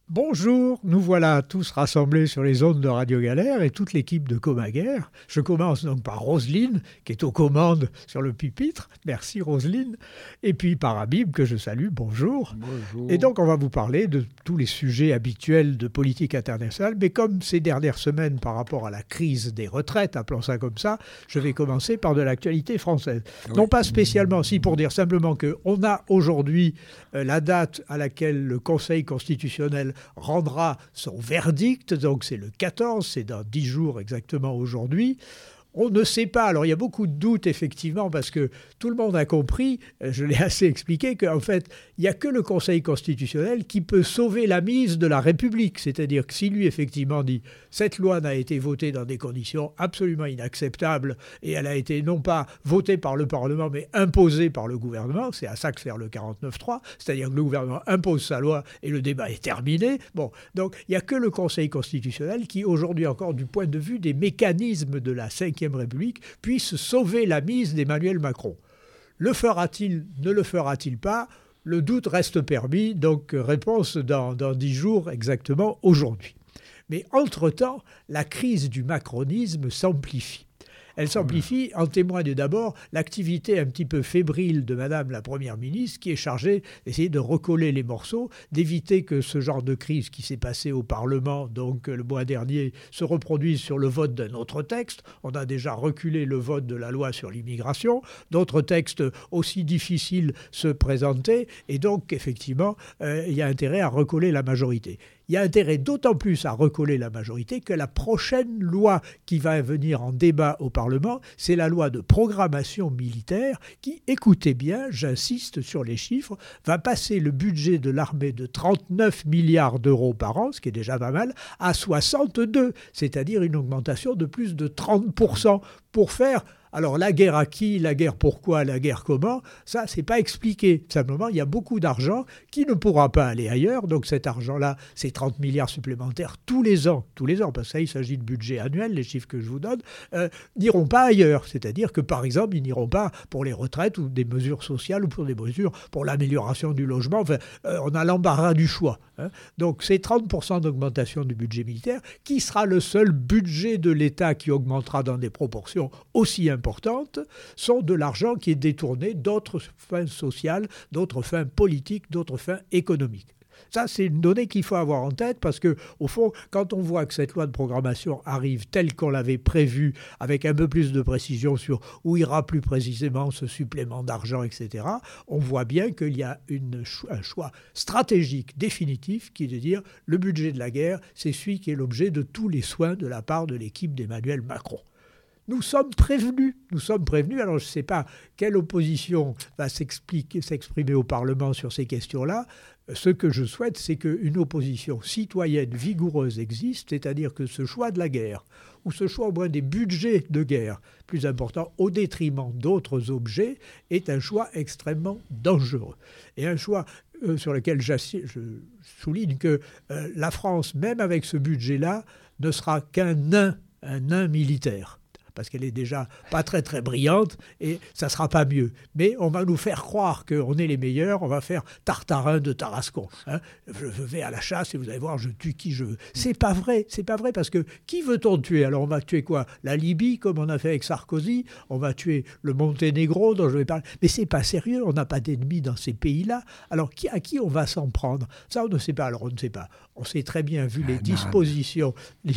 Bonjour, nous voilà tous rassemblés sur les ondes de Radio Galère et toute l'équipe de Comaguerre. Je commence donc par Roselyne, qui est aux commandes sur le pupitre. Merci Roselyne. Et puis par Habib, que je salue. Bonjour. Bonjour. Et donc on va vous parler de tous les sujets habituels de politique internationale. Mais comme ces dernières semaines par rapport à la crise des retraites, appelons ça comme ça, je vais commencer par de l'actualité française. Oui. Non pas spécialement, si pour dire simplement qu'on a aujourd'hui la date à laquelle le Conseil constitutionnel rendra son verdict, donc c'est le 14, c'est dans 10 jours exactement aujourd'hui. On ne sait pas. Alors, il y a beaucoup de doutes, effectivement, parce que tout le monde a compris, je l'ai assez expliqué, qu'en fait, il n'y a que le Conseil constitutionnel qui peut sauver la mise de la République. C'est-à-dire que si lui, effectivement, dit « cette loi n'a été votée dans des conditions absolument inacceptables et elle a été non pas votée par le Parlement, mais imposée par le gouvernement », c'est à ça que sert le 49.3, c'est-à-dire que le gouvernement impose sa loi et le débat est terminé. Bon, donc, il n'y a que le Conseil constitutionnel qui, aujourd'hui encore, du point de vue des mécanismes de la Ve République, puisse sauver la mise d'Emmanuel Macron. Le fera-t-il, ne le fera-t-il pas ? Le doute reste permis, donc réponse dans 10 jours exactement aujourd'hui. Mais entre-temps, la crise du macronisme s'amplifie. Elle s'amplifie, en témoigne d'abord l'activité un petit peu fébrile de Madame la Première ministre qui est chargée d'essayer de recoller les morceaux, d'éviter que ce genre de crise qui s'est passée au Parlement, donc le mois dernier, se reproduise sur le vote d'un autre texte. On a déjà reculé le vote de la loi sur l'immigration. D'autres textes aussi difficiles se présentaient et donc effectivement, il y a intérêt à recoller la majorité. Il y a intérêt d'autant plus à recoller la majorité que la prochaine loi qui va venir en débat au Parlement, c'est la loi de programmation militaire qui, écoutez bien, j'insiste sur les chiffres, va passer le budget de l'armée de 39 milliards d'euros par an, ce qui est déjà pas mal, à 62, c'est-à-dire une augmentation de plus de 30% pour faire... Alors, la guerre à qui, la guerre pourquoi, la guerre comment, ça, c'est pas expliqué. Simplement, il y a beaucoup d'argent qui ne pourra pas aller ailleurs. Donc, cet argent-là, c'est 30 milliards supplémentaires tous les ans, parce que ça, il s'agit de budget annuel, les chiffres que je vous donne, n'iront pas ailleurs. C'est-à-dire que, par exemple, ils n'iront pas pour les retraites ou des mesures sociales ou pour des mesures pour l'amélioration du logement. Enfin, on a l'embarras du choix. Donc, c'est 30% d'augmentation du budget militaire qui sera le seul budget de l'État qui augmentera dans des proportions aussi importantes, sont de l'argent qui est détourné d'autres fins sociales, d'autres fins politiques, d'autres fins économiques. Ça, c'est une donnée qu'il faut avoir en tête parce que, au fond, quand on voit que cette loi de programmation arrive telle qu'on l'avait prévue, avec un peu plus de précision sur où ira plus précisément ce supplément d'argent, etc., on voit bien qu'il y a un choix stratégique définitif qui est de dire le budget de la guerre, c'est celui qui est l'objet de tous les soins de la part de l'équipe d'Emmanuel Macron. Nous sommes prévenus. Alors, je ne sais pas quelle opposition va s'exprimer au Parlement sur ces questions-là. Ce que je souhaite, c'est qu'une opposition citoyenne vigoureuse existe, c'est-à-dire que ce choix de la guerre, ou ce choix au moins des budgets de guerre plus importants au détriment d'autres objets, est un choix extrêmement dangereux. Et un choix sur lequel je souligne que la France, même avec ce budget-là, ne sera qu'un nain militaire. Parce qu'elle est déjà pas très très brillante et ça sera pas mieux. Mais on va nous faire croire qu'on est les meilleurs, on va faire Tartarin de Tarascon. Je vais à la chasse et vous allez voir, je tue qui je veux. C'est pas vrai parce que qui veut-on tuer ? Alors on va tuer quoi ? La Libye, comme on a fait avec Sarkozy, on va tuer le Monténégro dont je vais parler. Mais c'est pas sérieux, on n'a pas d'ennemis dans ces pays-là. Alors à qui on va s'en prendre ? Ça on ne sait pas, alors on ne sait pas. On sait très bien, vu les dispositions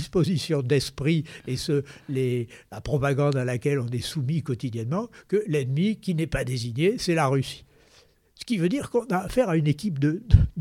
d'esprit et la propagande à laquelle on est soumis quotidiennement, que l'ennemi qui n'est pas désigné, c'est la Russie. Ce qui veut dire qu'on a affaire à une équipe de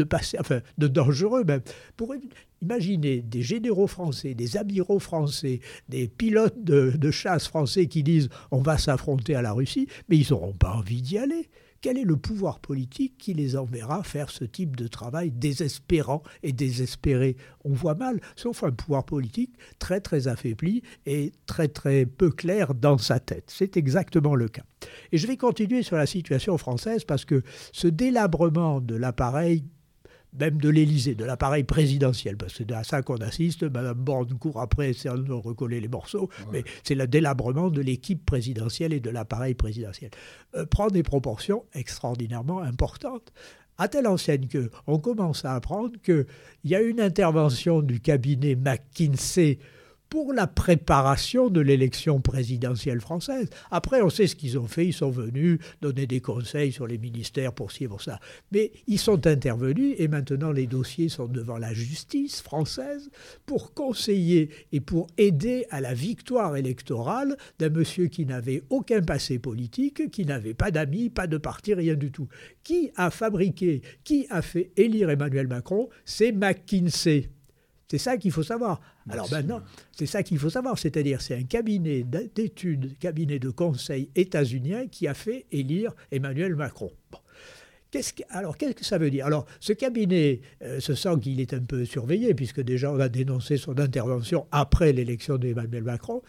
dangereux même. Pour imaginer des généraux français, des amiraux français, des pilotes de chasse français qui disent « on va s'affronter à la Russie », mais ils n'auront pas envie d'y aller. Quel est le pouvoir politique qui les enverra faire ce type de travail désespérant et désespéré ? On voit mal, sauf un pouvoir politique très très affaibli et très très peu clair dans sa tête. C'est exactement le cas. Et je vais continuer sur la situation française parce que ce délabrement de l'appareil même de l'Élysée, de l'appareil présidentiel, parce que c'est à ça qu'on assiste. Mme Borne court après, essayant de recoller les morceaux, mais c'est le délabrement de l'équipe présidentielle et de l'appareil présidentiel. Prend des proportions extraordinairement importantes. À telle enseigne qu'on commence à apprendre qu'il y a une intervention du cabinet McKinsey pour la préparation de l'élection présidentielle française. Après, on sait ce qu'ils ont fait. Ils sont venus donner des conseils sur les ministères pour ci, pour ça. Mais ils sont intervenus et maintenant les dossiers sont devant la justice française pour conseiller et pour aider à la victoire électorale d'un monsieur qui n'avait aucun passé politique, qui n'avait pas d'amis, pas de parti, rien du tout. Qui a fabriqué, qui a fait élire Emmanuel Macron? C'est McKinsey. C'est ça qu'il faut savoir. Alors maintenant, c'est ça qu'il faut savoir, c'est-à-dire c'est un cabinet d'études, cabinet de conseil états-unien qui a fait élire Emmanuel Macron. Bon. Qu'est-ce que ça veut dire? Alors, ce cabinet se sent qu'il est un peu surveillé, puisque déjà on a dénoncé son intervention après l'élection d'Emmanuel Macron.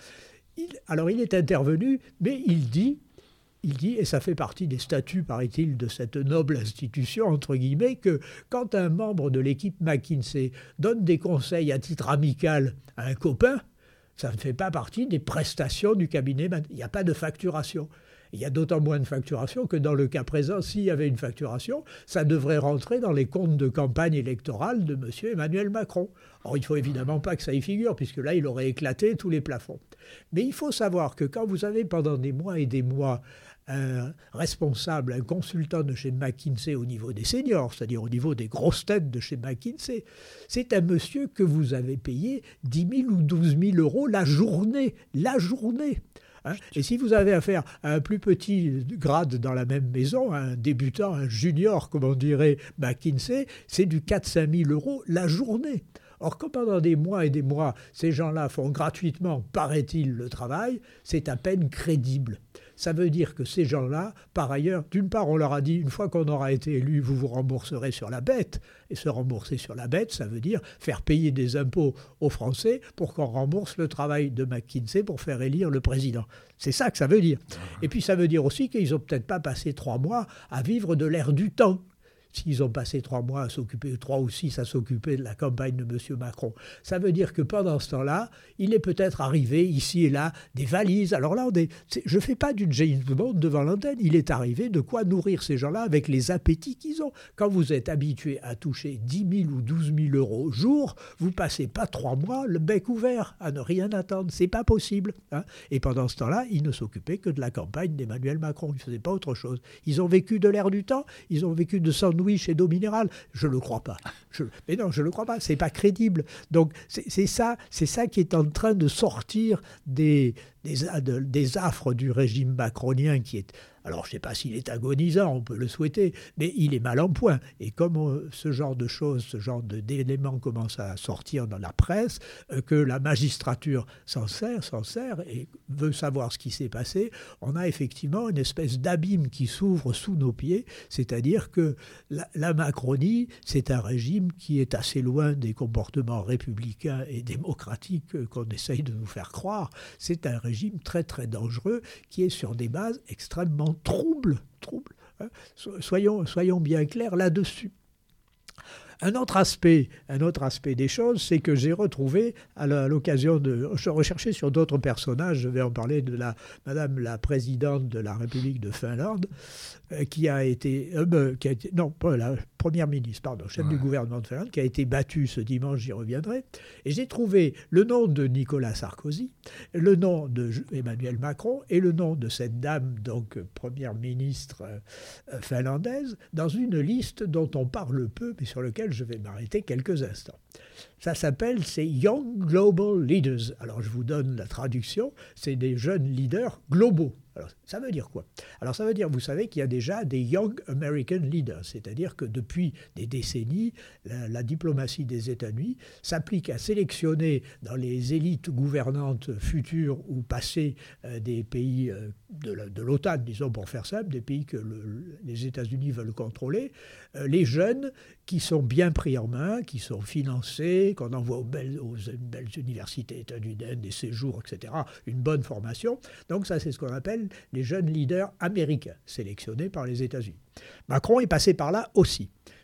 Il est intervenu, mais il dit, et ça fait partie des statuts, paraît-il, de cette noble institution, entre guillemets, que quand un membre de l'équipe McKinsey donne des conseils à titre amical à un copain, ça ne fait pas partie des prestations du cabinet. Il n'y a pas de facturation. Il y a d'autant moins de facturation que dans le cas présent, s'il y avait une facturation, ça devrait rentrer dans les comptes de campagne électorale de M. Emmanuel Macron. Or, il ne faut évidemment pas que ça y figure, puisque là, il aurait éclaté tous les plafonds. Mais il faut savoir que quand vous avez pendant des mois et des mois un responsable, un consultant de chez McKinsey au niveau des seniors, c'est-à-dire au niveau des grosses têtes de chez McKinsey, c'est un monsieur que vous avez payé 10 000 ou 12 000 euros la journée. Hein. Et si vous avez affaire à un plus petit grade dans la même maison, un débutant, un junior, comme on dirait McKinsey, c'est du 4-5 000 euros la journée. Or, comme pendant des mois et des mois, ces gens-là font gratuitement, paraît-il, le travail, c'est à peine crédible. Ça veut dire que ces gens-là, par ailleurs, d'une part, on leur a dit, une fois qu'on aura été élu, vous vous rembourserez sur la bête. Et se rembourser sur la bête, ça veut dire faire payer des impôts aux Français pour qu'on rembourse le travail de McKinsey pour faire élire le président. C'est ça que ça veut dire. Et puis ça veut dire aussi qu'ils n'ont peut-être pas passé 3 mois à vivre de l'air du temps. S'ils ont passé 3 mois à s'occuper, 3 ou 6 à s'occuper de la campagne de M. Macron. Ça veut dire que pendant ce temps-là, il est peut-être arrivé ici et là des valises. Alors là, je ne fais pas d'une James Bond devant l'antenne. Il est arrivé de quoi nourrir ces gens-là avec les appétits qu'ils ont. Quand vous êtes habitué à toucher 10 000 ou 12 000 euros au jour, vous ne passez pas 3 mois le bec ouvert à ne rien attendre. Ce n'est pas possible. Hein. Et pendant ce temps-là, ils ne s'occupaient que de la campagne d'Emmanuel Macron. Ils ne faisaient pas autre chose. Ils ont vécu de l'air du temps. Ils ont vécu de sandwich et d'eau minérale. Je ne le crois pas. Mais non, je ne le crois pas. Ce n'est pas crédible. Donc, c'est ça qui est en train de sortir des affres du régime macronien qui est... Alors, je ne sais pas s'il est agonisant, on peut le souhaiter, mais il est mal en point. Et comme ce genre de choses, ce genre d'éléments commence à sortir dans la presse, que la magistrature s'en sert et veut savoir ce qui s'est passé, on a effectivement une espèce d'abîme qui s'ouvre sous nos pieds, c'est-à-dire que la Macronie, c'est un régime qui est assez loin des comportements républicains et démocratiques qu'on essaye de nous faire croire. C'est un régime très très dangereux qui est sur des bases extrêmement troubles. Hein. Soyons bien clairs là-dessus. Un autre aspect des choses, c'est que j'ai retrouvé, à l'occasion de... Je recherchais sur d'autres personnages, je vais en parler de Madame la présidente de la République de Finlande, qui a été... non, pas la première ministre, pardon, chef du gouvernement de Finlande, qui a été battue ce dimanche, j'y reviendrai. Et j'ai trouvé le nom de Nicolas Sarkozy, le nom de Emmanuel Macron et le nom de cette dame, donc première ministre finlandaise, dans une liste dont on parle peu, mais sur laquelle je vais m'arrêter quelques instants. Ça s'appelle, c'est Young Global Leaders. Alors je vous donne la traduction, c'est des jeunes leaders globaux. Alors ça veut dire quoi? Alors ça veut dire, vous savez qu'il y a déjà des Young American Leaders, c'est-à-dire que depuis des décennies, la diplomatie des États-Unis s'applique à sélectionner dans les élites gouvernantes futures ou passées des pays de l'OTAN, disons pour faire simple, des pays que les États-Unis veulent contrôler, les jeunes qui sont bien pris en main, qui sont financés, qu'on envoie aux belles universités états-uniennes, des séjours, etc., une bonne formation. Donc ça, c'est ce qu'on appelle les jeunes leaders américains, sélectionnés par les États-Unis. Macron est passé par là aussi.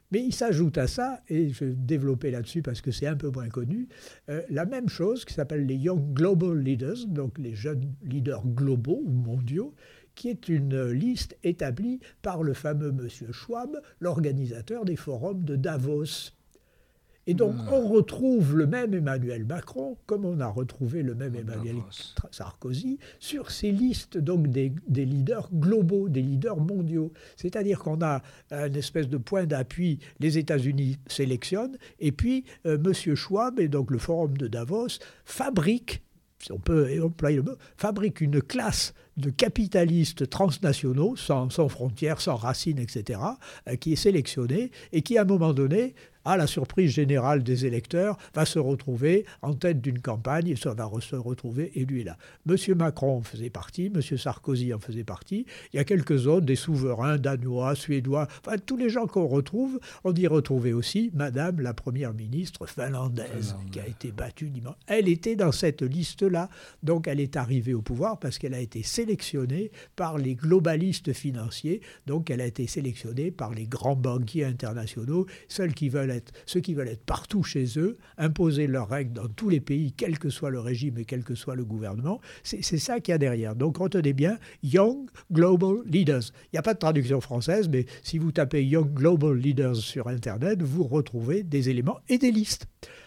Mais il s'ajoute à ça, et je vais développer là-dessus parce que c'est un peu moins connu, la même chose qui s'appelle les Young Global Leaders, donc les jeunes leaders globaux ou mondiaux, qui est une liste établie par le fameux monsieur Schwab, l'organisateur des forums de Davos. Et donc, on retrouve le même Emmanuel Macron, comme on a retrouvé le même Emmanuel Sarkozy, sur ces listes donc des leaders globaux, des leaders mondiaux. C'est-à-dire qu'on a une espèce de point d'appui, les États-Unis sélectionnent, et puis M. Schwab, et donc le forum de Davos, fabrique, si on peut employer le mot, fabrique une classe de capitalistes transnationaux, sans frontières, sans racines, etc., qui est sélectionnée et qui, à un moment donné, à la surprise générale des électeurs, va se retrouver en tête d'une campagne et ça va se retrouver élu là. M. Macron en faisait partie, M. Sarkozy en faisait partie. Il y a quelques autres, des souverains danois, suédois, enfin tous les gens qu'on retrouve, on y retrouvait aussi Madame la Première ministre finlandaise qui a été battue dimanche. Elle était dans cette liste-là, donc elle est arrivée au pouvoir parce qu'elle a été sélectionnée par les globalistes financiers, donc elle a été sélectionnée par les grands banquiers internationaux, ceux qui veulent être partout chez eux, imposer leurs règles dans tous les pays, quel que soit le régime et quel que soit le gouvernement. C'est ça qu'il y a derrière. Donc retenez bien, Young Global Leaders. Il n'y a pas de traduction française, mais si vous tapez Young Global Leaders sur Internet, vous retrouvez des éléments et des listes.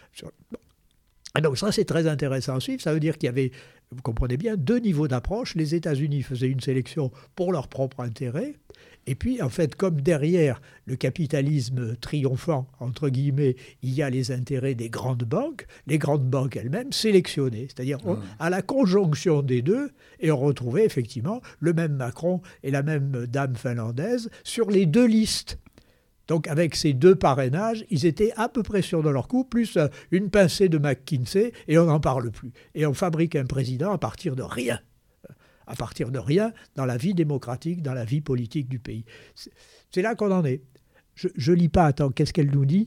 Et donc ça, c'est très intéressant à suivre. Ça veut dire qu'il y avait, vous comprenez bien, deux niveaux d'approche. Les États-Unis faisaient une sélection pour leur propre intérêt. Et puis, en fait, comme derrière le capitalisme triomphant, entre guillemets, il y a les intérêts des grandes banques elles-mêmes sélectionnées. C'est-à-dire à la conjonction des deux, et on retrouvait effectivement le même Macron et la même dame finlandaise sur les deux listes. Donc avec ces deux parrainages, ils étaient à peu près sûrs de leur coup, plus une pincée de McKinsey, et on n'en parle plus. Et on fabrique un président à partir de rien. À partir de rien dans la vie démocratique, dans la vie politique du pays. C'est là qu'on en est. Je lis pas, attends, qu'est-ce qu'elle nous dit ?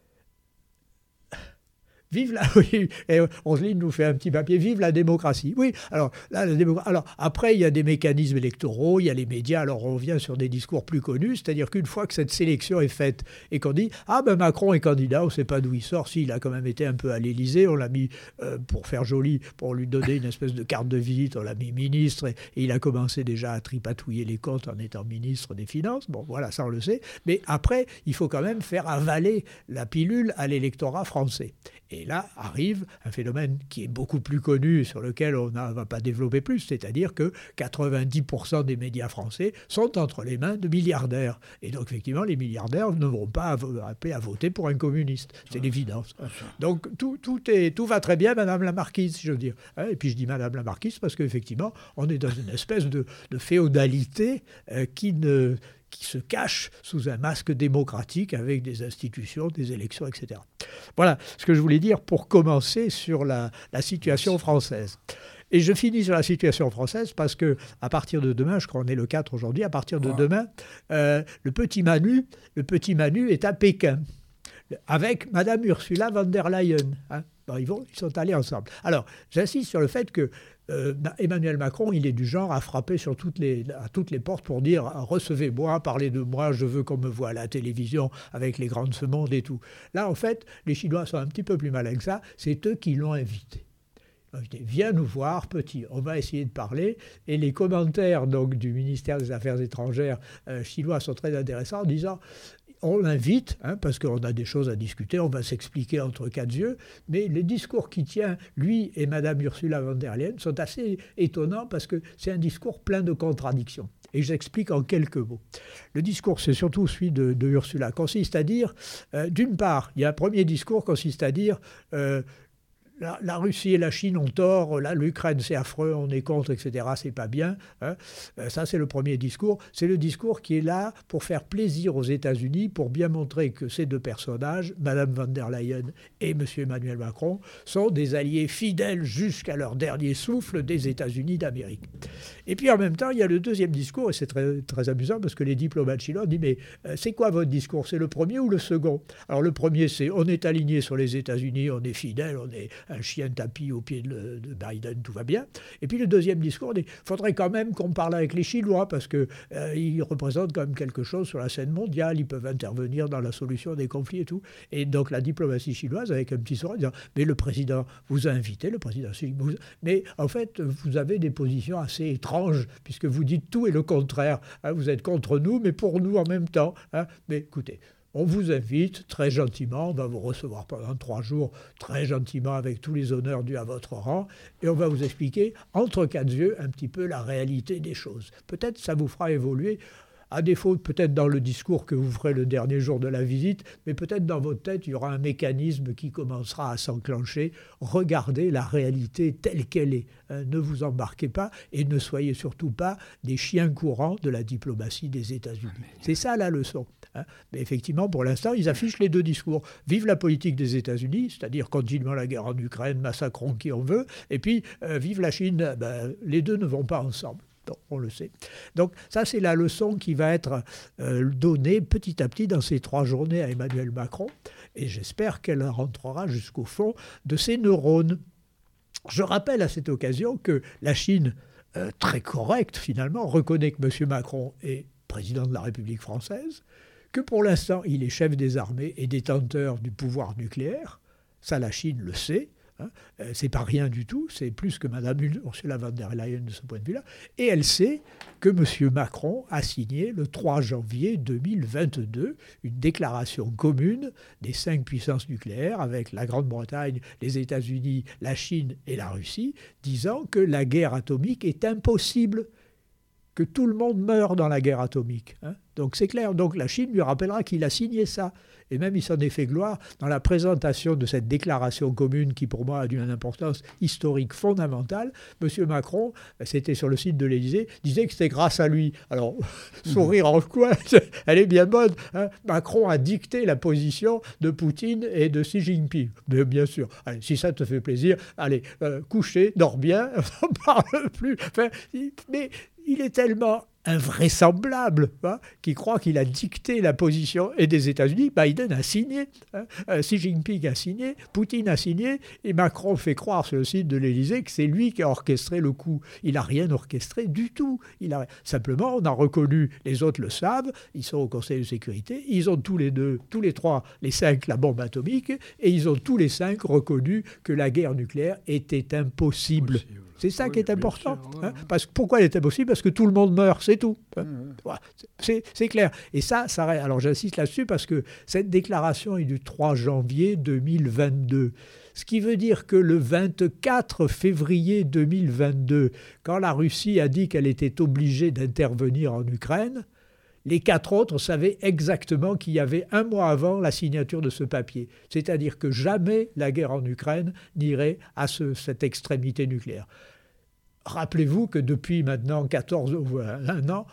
Vive la... Oui, et Roselyne nous fait un petit papier. Vive la démocratie. Oui, alors, là, alors après, il y a des mécanismes électoraux, il y a les médias, alors on revient sur des discours plus connus, c'est-à-dire qu'une fois que cette sélection est faite et qu'on dit « Ah ben Macron est candidat, on ne sait pas d'où il sort, si, il a quand même été un peu à l'Élysée, on l'a mis pour faire joli, pour lui donner une espèce de carte de visite, on l'a mis ministre, et il a commencé déjà à tripatouiller les comptes en étant ministre des Finances. Bon, voilà, ça on le sait. Mais après, il faut quand même faire avaler la pilule à l'électorat français. Et là arrive un phénomène qui est beaucoup plus connu, sur lequel on ne va pas développer plus, c'est-à-dire que 90% des médias français sont entre les mains de milliardaires. Et donc, effectivement, les milliardaires ne vont pas appeler à voter pour un communiste. C'est l'évidence. Donc, tout va très bien, Madame la Marquise, si je veux dire. Et puis, je dis Madame la Marquise parce qu'effectivement, on est dans une espèce de féodalité qui se cache sous un masque démocratique avec des institutions, des élections, etc. Voilà ce que je voulais dire pour commencer sur la situation française. Et je finis sur la situation française parce que à partir de demain, je crois qu'on est le 4 aujourd'hui, à partir de demain, le petit Manu est à Pékin avec Madame Ursula von der Leyen. Bon, ils sont allés ensemble. Alors, j'insiste sur le fait que Emmanuel Macron, il est du genre à frapper à toutes les portes pour dire « recevez-moi, parlez de moi, je veux qu'on me voie à la télévision avec les grands de ce monde et tout ». Là, en fait, les Chinois sont un petit peu plus malins que ça, c'est eux qui l'ont invité. Viens nous voir, petit, on va essayer de parler. Et les commentaires donc, du ministère des Affaires étrangères chinois sont très intéressants en disant on l'invite, parce qu'on a des choses à discuter, on va s'expliquer entre quatre yeux, mais les discours qu'il tient, lui et Madame Ursula von der Leyen, sont assez étonnants parce que c'est un discours plein de contradictions. Et j'explique en quelques mots. Le discours, c'est surtout celui de Ursula, consiste à dire, d'une part, il y a un premier discours consiste à dire la Russie et la Chine ont tort, l'Ukraine c'est affreux, on est contre, etc., c'est pas bien. Ça c'est le premier discours. C'est le discours qui est là pour faire plaisir aux États-Unis, pour bien montrer que ces deux personnages, Mme von der Leyen et M. Emmanuel Macron, sont des alliés fidèles jusqu'à leur dernier souffle des États-Unis d'Amérique. Et puis en même temps, il y a le deuxième discours, et c'est très, très amusant parce que les diplomates chinois disent « Mais c'est quoi votre discours? C'est le premier ou le second ?» Alors le premier c'est « On est aligné sur les États-Unis, on est fidèles, un chien tapis au pied de Biden, tout va bien. Et puis le deuxième discours dit, il faudrait quand même qu'on parle avec les Chinois, parce qu'ils représentent quand même quelque chose sur la scène mondiale, ils peuvent intervenir dans la solution des conflits et tout. Et donc la diplomatie chinoise, avec un petit sourire, disant, mais le président vous a invité, le président Xi, mais en fait, vous avez des positions assez étranges, puisque vous dites tout et le contraire. Hein, vous êtes contre nous, mais pour nous en même temps. Hein. Mais écoutez, on vous invite très gentiment, on va vous recevoir pendant 3 jours très gentiment avec tous les honneurs dus à votre rang, et on va vous expliquer entre 4 yeux un petit peu la réalité des choses. Peut-être ça vous fera évoluer, à défaut peut-être dans le discours que vous ferez le dernier jour de la visite, mais peut-être dans votre tête, il y aura un mécanisme qui commencera à s'enclencher. Regardez la réalité telle qu'elle est. Ne vous embarquez pas et ne soyez surtout pas des chiens courants de la diplomatie des États-Unis. C'est ça la leçon. Mais effectivement, pour l'instant, ils affichent les 2 discours. Vive la politique des États-Unis, c'est-à-dire continuons la guerre en Ukraine, massacrons qui on veut, et puis vive la Chine. Les 2 ne vont pas ensemble. Donc, on le sait. Donc ça, c'est la leçon qui va être donnée petit à petit dans ces 3 journées à Emmanuel Macron. Et j'espère qu'elle rentrera jusqu'au fond de ses neurones. Je rappelle à cette occasion que la Chine, très correcte finalement, reconnaît que M. Macron est président de la République française, que pour l'instant, il est chef des armées et détenteur du pouvoir nucléaire. Ça, la Chine le sait. Hein, c'est pas rien du tout, c'est plus que Mme Ursula von der Leyen de ce point de vue-là. Et elle sait que M. Macron a signé le 3 janvier 2022 une déclaration commune des 5 puissances nucléaires avec la Grande-Bretagne, les États-Unis, la Chine et la Russie, disant que la guerre atomique est impossible, que tout le monde meurt dans la guerre atomique. Hein. Donc c'est clair. Donc la Chine lui rappellera qu'il a signé ça. Et même il s'en est fait gloire dans la présentation de cette déclaration commune qui pour moi a d'une importance historique fondamentale. M. Macron, c'était sur le site de l'Élysée, disait que c'était grâce à lui. Alors, sourire en coin, elle est bien bonne. Hein. Macron a dicté la position de Poutine et de Xi Jinping. Mais bien sûr, allez, si ça te fait plaisir, allez, couchez, dors bien, on n'en parle plus. Enfin, mais il est tellement invraisemblable, hein, qui croit qu'il a dicté la position et des États-Unis. Biden a signé, hein, Xi Jinping a signé, Poutine a signé, et Macron fait croire sur le site de l'Élysée que c'est lui qui a orchestré le coup. Il n'a rien orchestré du tout. Simplement, on a reconnu, les autres le savent, ils sont au Conseil de sécurité, ils ont tous les 3, les 5, la bombe atomique, et ils ont tous les 5 reconnu que la guerre nucléaire était impossible. C'est ça qui est important. Sûr, hein. Pourquoi elle est impossible ? Parce que tout le monde meurt, c'est tout. Hein. Voilà. C'est clair. Et ça, alors j'insiste là-dessus parce que cette déclaration est du 3 janvier 2022. Ce qui veut dire que le 24 février 2022, quand la Russie a dit qu'elle était obligée d'intervenir en Ukraine, les 4 autres savaient exactement qu'il y avait 1 mois avant la signature de ce papier. C'est-à-dire que jamais la guerre en Ukraine n'irait à cette extrémité nucléaire. Rappelez-vous que depuis maintenant 14 ou 1 an,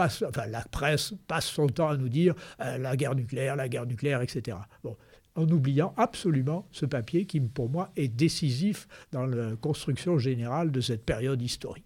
la presse passe son temps à nous dire la guerre nucléaire, etc. Bon, en oubliant absolument ce papier qui, pour moi, est décisif dans la construction générale de cette période historique.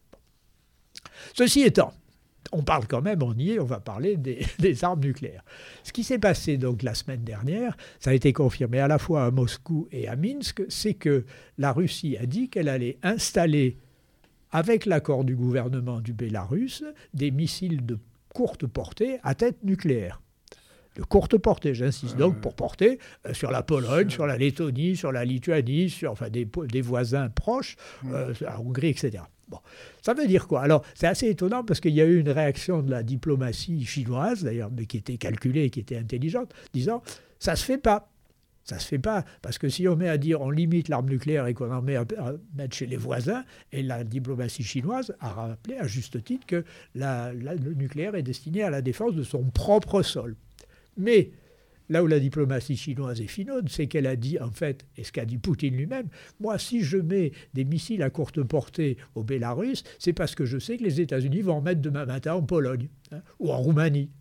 Ceci étant, on parle quand même, on y est, on va parler des armes nucléaires. Ce qui s'est passé donc la semaine dernière, ça a été confirmé à la fois à Moscou et à Minsk, c'est que la Russie a dit qu'elle allait installer, avec l'accord du gouvernement du Bélarus, des missiles de courte portée à tête nucléaire. De courte portée, j'insiste donc, pour porter sur la Pologne, sur la Lettonie, sur la Lituanie, sur des voisins proches, la Hongrie, etc. Bon, ça veut dire quoi ? Alors, c'est assez étonnant parce qu'il y a eu une réaction de la diplomatie chinoise, d'ailleurs, mais qui était calculée et qui était intelligente, disant « ça ne se fait pas ». Ça ne se fait pas, parce que si on met à dire on limite l'arme nucléaire et qu'on en met à mettre chez les voisins, et la diplomatie chinoise a rappelé à juste titre que le nucléaire est destiné à la défense de son propre sol. Mais là où la diplomatie chinoise est finaude, c'est qu'elle a dit, en fait, et ce qu'a dit Poutine lui-même, moi, si je mets des missiles à courte portée au Bélarus, c'est parce que je sais que les États-Unis vont en mettre demain matin en Pologne, hein, ou en Roumanie. Hein.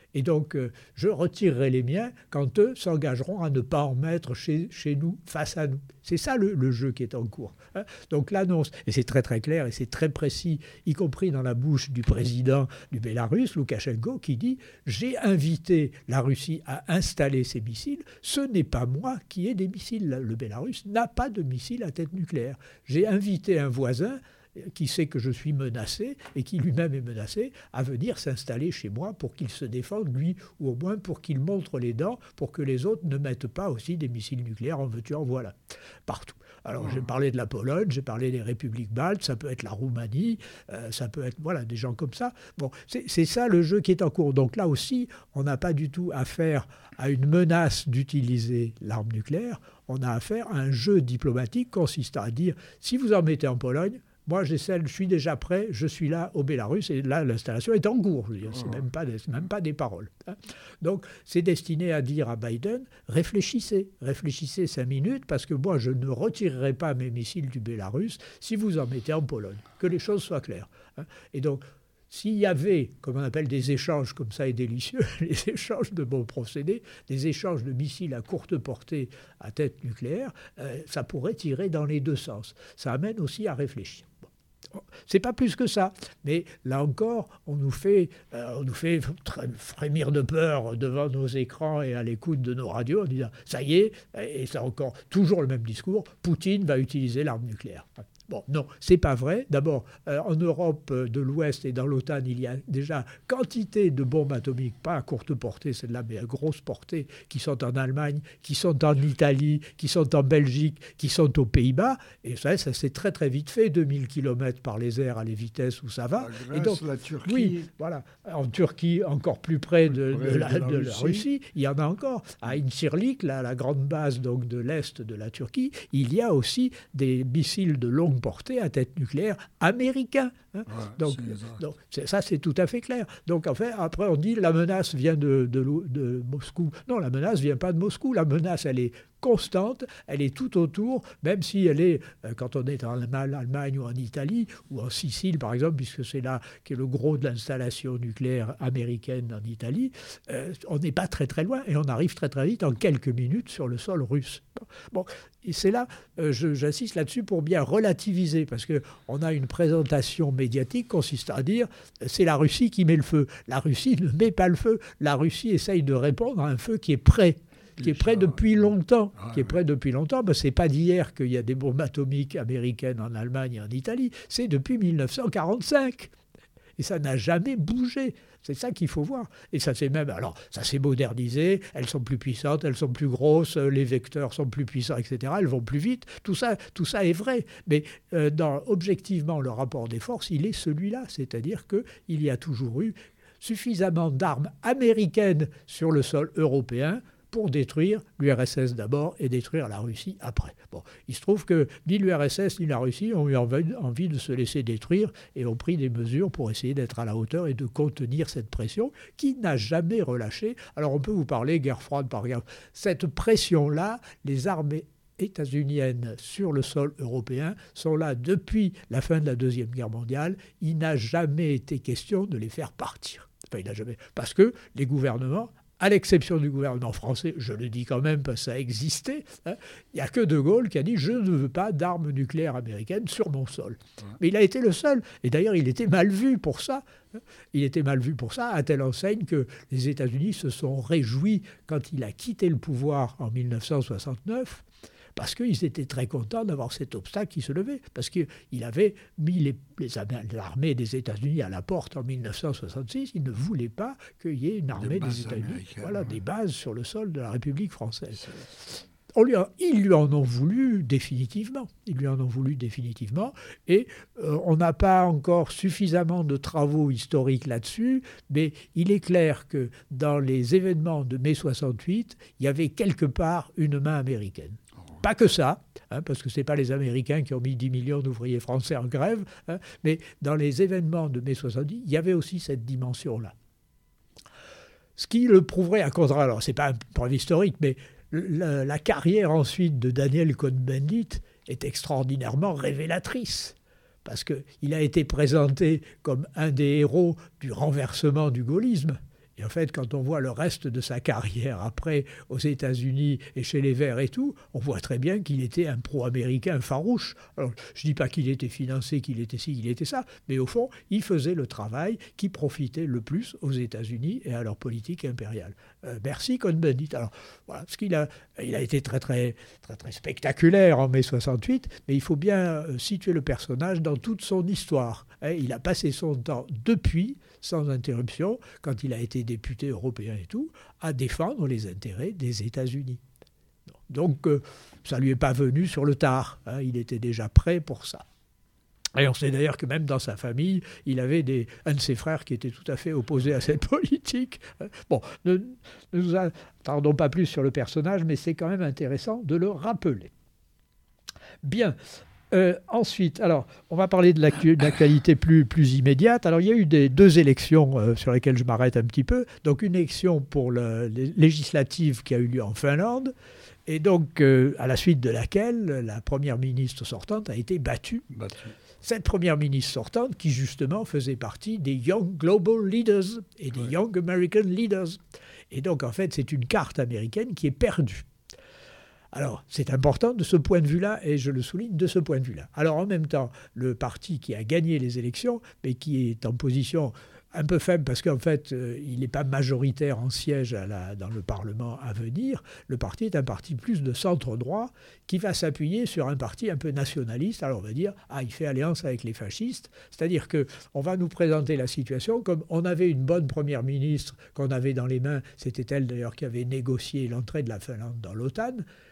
Et donc, je retirerai les miens quand eux s'engageront à ne pas en mettre chez nous, face à nous. C'est ça le jeu qui est en cours. Hein. Donc l'annonce, et c'est très très clair et c'est très précis, y compris dans la bouche du président du Bélarus, Loukachenko, qui dit « J'ai invité la Russie à installer ses missiles. Ce n'est pas moi qui ai des missiles. Le Bélarus n'a pas de missiles à tête nucléaire. J'ai invité un voisin qui sait que je suis menacé et qui lui-même est menacé, à venir s'installer chez moi pour qu'il se défende, lui, ou au moins pour qu'il montre les dents, pour que les autres ne mettent pas aussi des missiles nucléaires en veux-tu, en voilà, partout. Alors j'ai parlé de la Pologne, j'ai parlé des républiques baltes, ça peut être la Roumanie, ça peut être voilà, des gens comme ça. Bon, c'est ça le jeu qui est en cours. Donc là aussi, on n'a pas du tout affaire à une menace d'utiliser l'arme nucléaire, on a affaire à un jeu diplomatique consistant à dire, si vous en mettez en Pologne, moi, je suis déjà prêt, je suis là au Bélarus, et là, l'installation est en cours. Ce n'est même pas des paroles. Hein. Donc, c'est destiné à dire à Biden, réfléchissez 5 minutes, parce que moi, je ne retirerai pas mes missiles du Bélarus si vous en mettez en Pologne. Que les choses soient claires. Hein. Et donc, s'il y avait, comme on appelle des échanges comme ça et délicieux, les échanges de bons procédés, des échanges de missiles à courte portée à tête nucléaire, ça pourrait tirer dans les deux sens. Ça amène aussi à réfléchir. C'est pas plus que ça, mais là encore, on nous fait frémir de peur devant nos écrans et à l'écoute de nos radios en disant ça y est, et c'est encore toujours le même discours, Poutine va utiliser l'arme nucléaire. Bon, non, c'est pas vrai. D'abord, en Europe de l'Ouest et dans l'OTAN, il y a déjà quantité de bombes atomiques, pas à courte portée, celle-là, mais à grosse portée, qui sont en Allemagne, qui sont en Italie, qui sont en Belgique, qui sont aux Pays-Bas. Et ça s'est très très vite fait, 2000 km par les airs à les vitesses où ça va. La Grèce, et donc, la Turquie. Oui, voilà. En Turquie, encore plus près de la Russie, il y en a encore. À Incirlik, la grande base donc, de l'Est de la Turquie, il y a aussi des missiles de longue portée à tête nucléaire américains. Hein. Ouais, donc ça, c'est tout à fait clair. Donc, en fait, après, on dit la menace vient de Moscou. Non, la menace ne vient pas de Moscou. La menace, elle est constante, elle est tout autour, même si elle est, quand on est en Allemagne ou en Italie, ou en Sicile, par exemple, puisque c'est là qu'est le gros de l'installation nucléaire américaine en Italie, on n'est pas très très loin et on arrive très très vite en quelques minutes sur le sol russe. Bon, et c'est là, j'insiste là-dessus pour bien relativiser, parce qu'on a une présentation médiatique consistant à dire c'est la Russie qui met le feu. La Russie ne met pas le feu. La Russie essaye de répondre à un feu qui est prêt. Qui est prêt depuis longtemps. Ben, ce n'est pas d'hier qu'il y a des bombes atomiques américaines en Allemagne et en Italie. C'est depuis 1945. Et ça n'a jamais bougé. C'est ça qu'il faut voir. Et ça s'est même... Alors, ça s'est modernisé. Elles sont plus puissantes, elles sont plus grosses, les vecteurs sont plus puissants, etc. Elles vont plus vite. Tout ça est vrai. Mais objectivement, le rapport des forces, il est celui-là. C'est-à-dire qu'il y a toujours eu suffisamment d'armes américaines sur le sol européen pour détruire l'URSS d'abord et détruire la Russie après. Bon, il se trouve que ni l'URSS ni la Russie ont eu envie de se laisser détruire et ont pris des mesures pour essayer d'être à la hauteur et de contenir cette pression qui n'a jamais relâché. Alors on peut vous parler guerre froide par guerre. Cette pression-là, les armées états-uniennes sur le sol européen sont là depuis la fin de la Deuxième Guerre mondiale. Il n'a jamais été question de les faire partir. Enfin, il n'a jamais... Parce que les gouvernements, à l'exception du gouvernement français, je le dis quand même parce que ça a existé, hein, il n'y a que De Gaulle qui a dit « je ne veux pas d'armes nucléaires américaines sur mon sol ». Mais il a été le seul. Et d'ailleurs, il était mal vu pour ça. Il était mal vu pour ça, à telle enseigne que les États-Unis se sont réjouis quand il a quitté le pouvoir en 1969, parce qu'ils étaient très contents d'avoir cet obstacle qui se levait, parce qu'il avait mis l'armée des États-Unis à la porte en 1966. Il ne voulait pas qu'il y ait une armée des États-Unis, des bases sur le sol de la République française. Ils lui en ont voulu définitivement. Et on n'a pas encore suffisamment de travaux historiques là-dessus, mais il est clair que dans les événements de mai 68, il y avait quelque part une main américaine. Pas que ça, hein, parce que ce n'est pas les Américains qui ont mis 10 millions d'ouvriers français en grève, hein, mais dans les événements de mai 70, il y avait aussi cette dimension-là. Ce qui le prouverait à contraire, alors ce n'est pas un preuve historique, mais la carrière ensuite de Daniel Cohn-Bendit est extraordinairement révélatrice, parce qu'il a été présenté comme un des héros du renversement du gaullisme. Et en fait, quand on voit le reste de sa carrière après aux États-Unis et chez les Verts et tout, on voit très bien qu'il était un pro-américain farouche. Alors, je ne dis pas qu'il était financé, qu'il était ci, qu'il était ça, mais au fond, il faisait le travail qui profitait le plus aux États-Unis et à leur politique impériale. Merci Cohn-Bendit. Alors, voilà, parce qu'il a été très, très, très, très spectaculaire en mai 68, mais il faut bien situer le personnage dans toute son histoire. Il a passé son temps depuis, sans interruption, quand il a été député européen et tout, à défendre les intérêts des États-Unis. Donc, ça ne lui est pas venu sur le tard. Il était déjà prêt pour ça. Et on sait d'ailleurs que même dans sa famille, il avait un de ses frères qui était tout à fait opposé à cette politique. Bon, ne nous attardons pas plus sur le personnage, mais c'est quand même intéressant de le rappeler. Bien. Ensuite, alors, on va parler de l'actualité plus immédiate. Alors, il y a eu deux élections sur lesquelles je m'arrête un petit peu. Donc, une élection pour les législatives qui a eu lieu en Finlande, et donc, à la suite de laquelle la première ministre sortante a été battue. Cette première ministre sortante qui, justement, faisait partie des Young Global Leaders et des Young American Leaders. Et donc, en fait, c'est une carte américaine qui est perdue. Alors, c'est important de ce point de vue-là, et je le souligne de ce point de vue-là. Alors, en même temps, le parti qui a gagné les élections, mais qui est en position un peu faible, parce qu'en fait, il n'est pas majoritaire en siège dans le Parlement à venir, le parti est un parti plus de centre-droit, qui va s'appuyer sur un parti un peu nationaliste. Alors, on va dire, il fait alliance avec les fascistes, c'est-à-dire qu'on va nous présenter la situation comme on avait une bonne première ministre qu'on avait dans les mains, c'était elle d'ailleurs qui avait négocié l'entrée de la Finlande dans l'OTAN.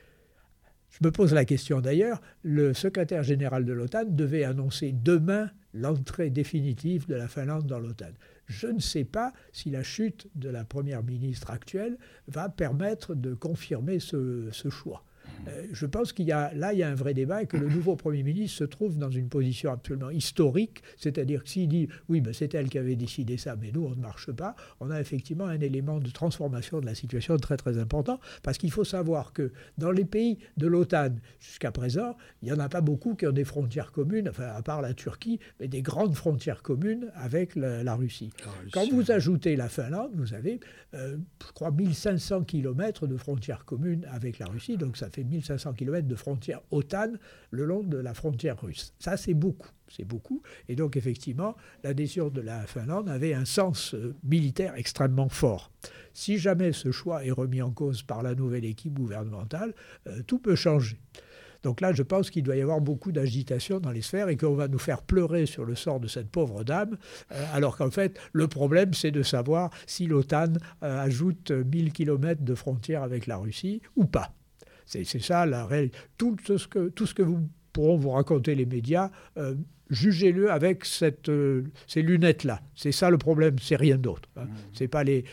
Je me pose la question d'ailleurs, le secrétaire général de l'OTAN devait annoncer demain l'entrée définitive de la Finlande dans l'OTAN. Je ne sais pas si la chute de la première ministre actuelle va permettre de confirmer ce choix. Je pense qu'il y a un vrai débat et que le nouveau Premier ministre se trouve dans une position absolument historique, c'est-à-dire que s'il dit « oui, ben c'est elle qui avait décidé ça, mais nous, on ne marche pas », on a effectivement un élément de transformation de la situation très très important, parce qu'il faut savoir que dans les pays de l'OTAN, jusqu'à présent, il n'y en a pas beaucoup qui ont des frontières communes, enfin à part la Turquie, mais des grandes frontières communes avec la Russie. Quand vous ajoutez la Finlande, vous avez, je crois, 1500 km de frontières communes avec la Russie, donc ça fait 1500 km de frontières OTAN le long de la frontière russe. Ça, c'est beaucoup. C'est beaucoup. Et donc, effectivement, l'adhésion de la Finlande avait un sens militaire extrêmement fort. Si jamais ce choix est remis en cause par la nouvelle équipe gouvernementale, tout peut changer. Donc là, je pense qu'il doit y avoir beaucoup d'agitation dans les sphères et qu'on va nous faire pleurer sur le sort de cette pauvre dame, alors qu'en fait, le problème, c'est de savoir si l'OTAN ajoute 1000 km de frontières avec la Russie ou pas. C'est ça la réalité. Tout ce que pourront vous raconter les médias, jugez-le avec ces lunettes-là. C'est ça le problème, c'est rien d'autre. Ce n'est pas les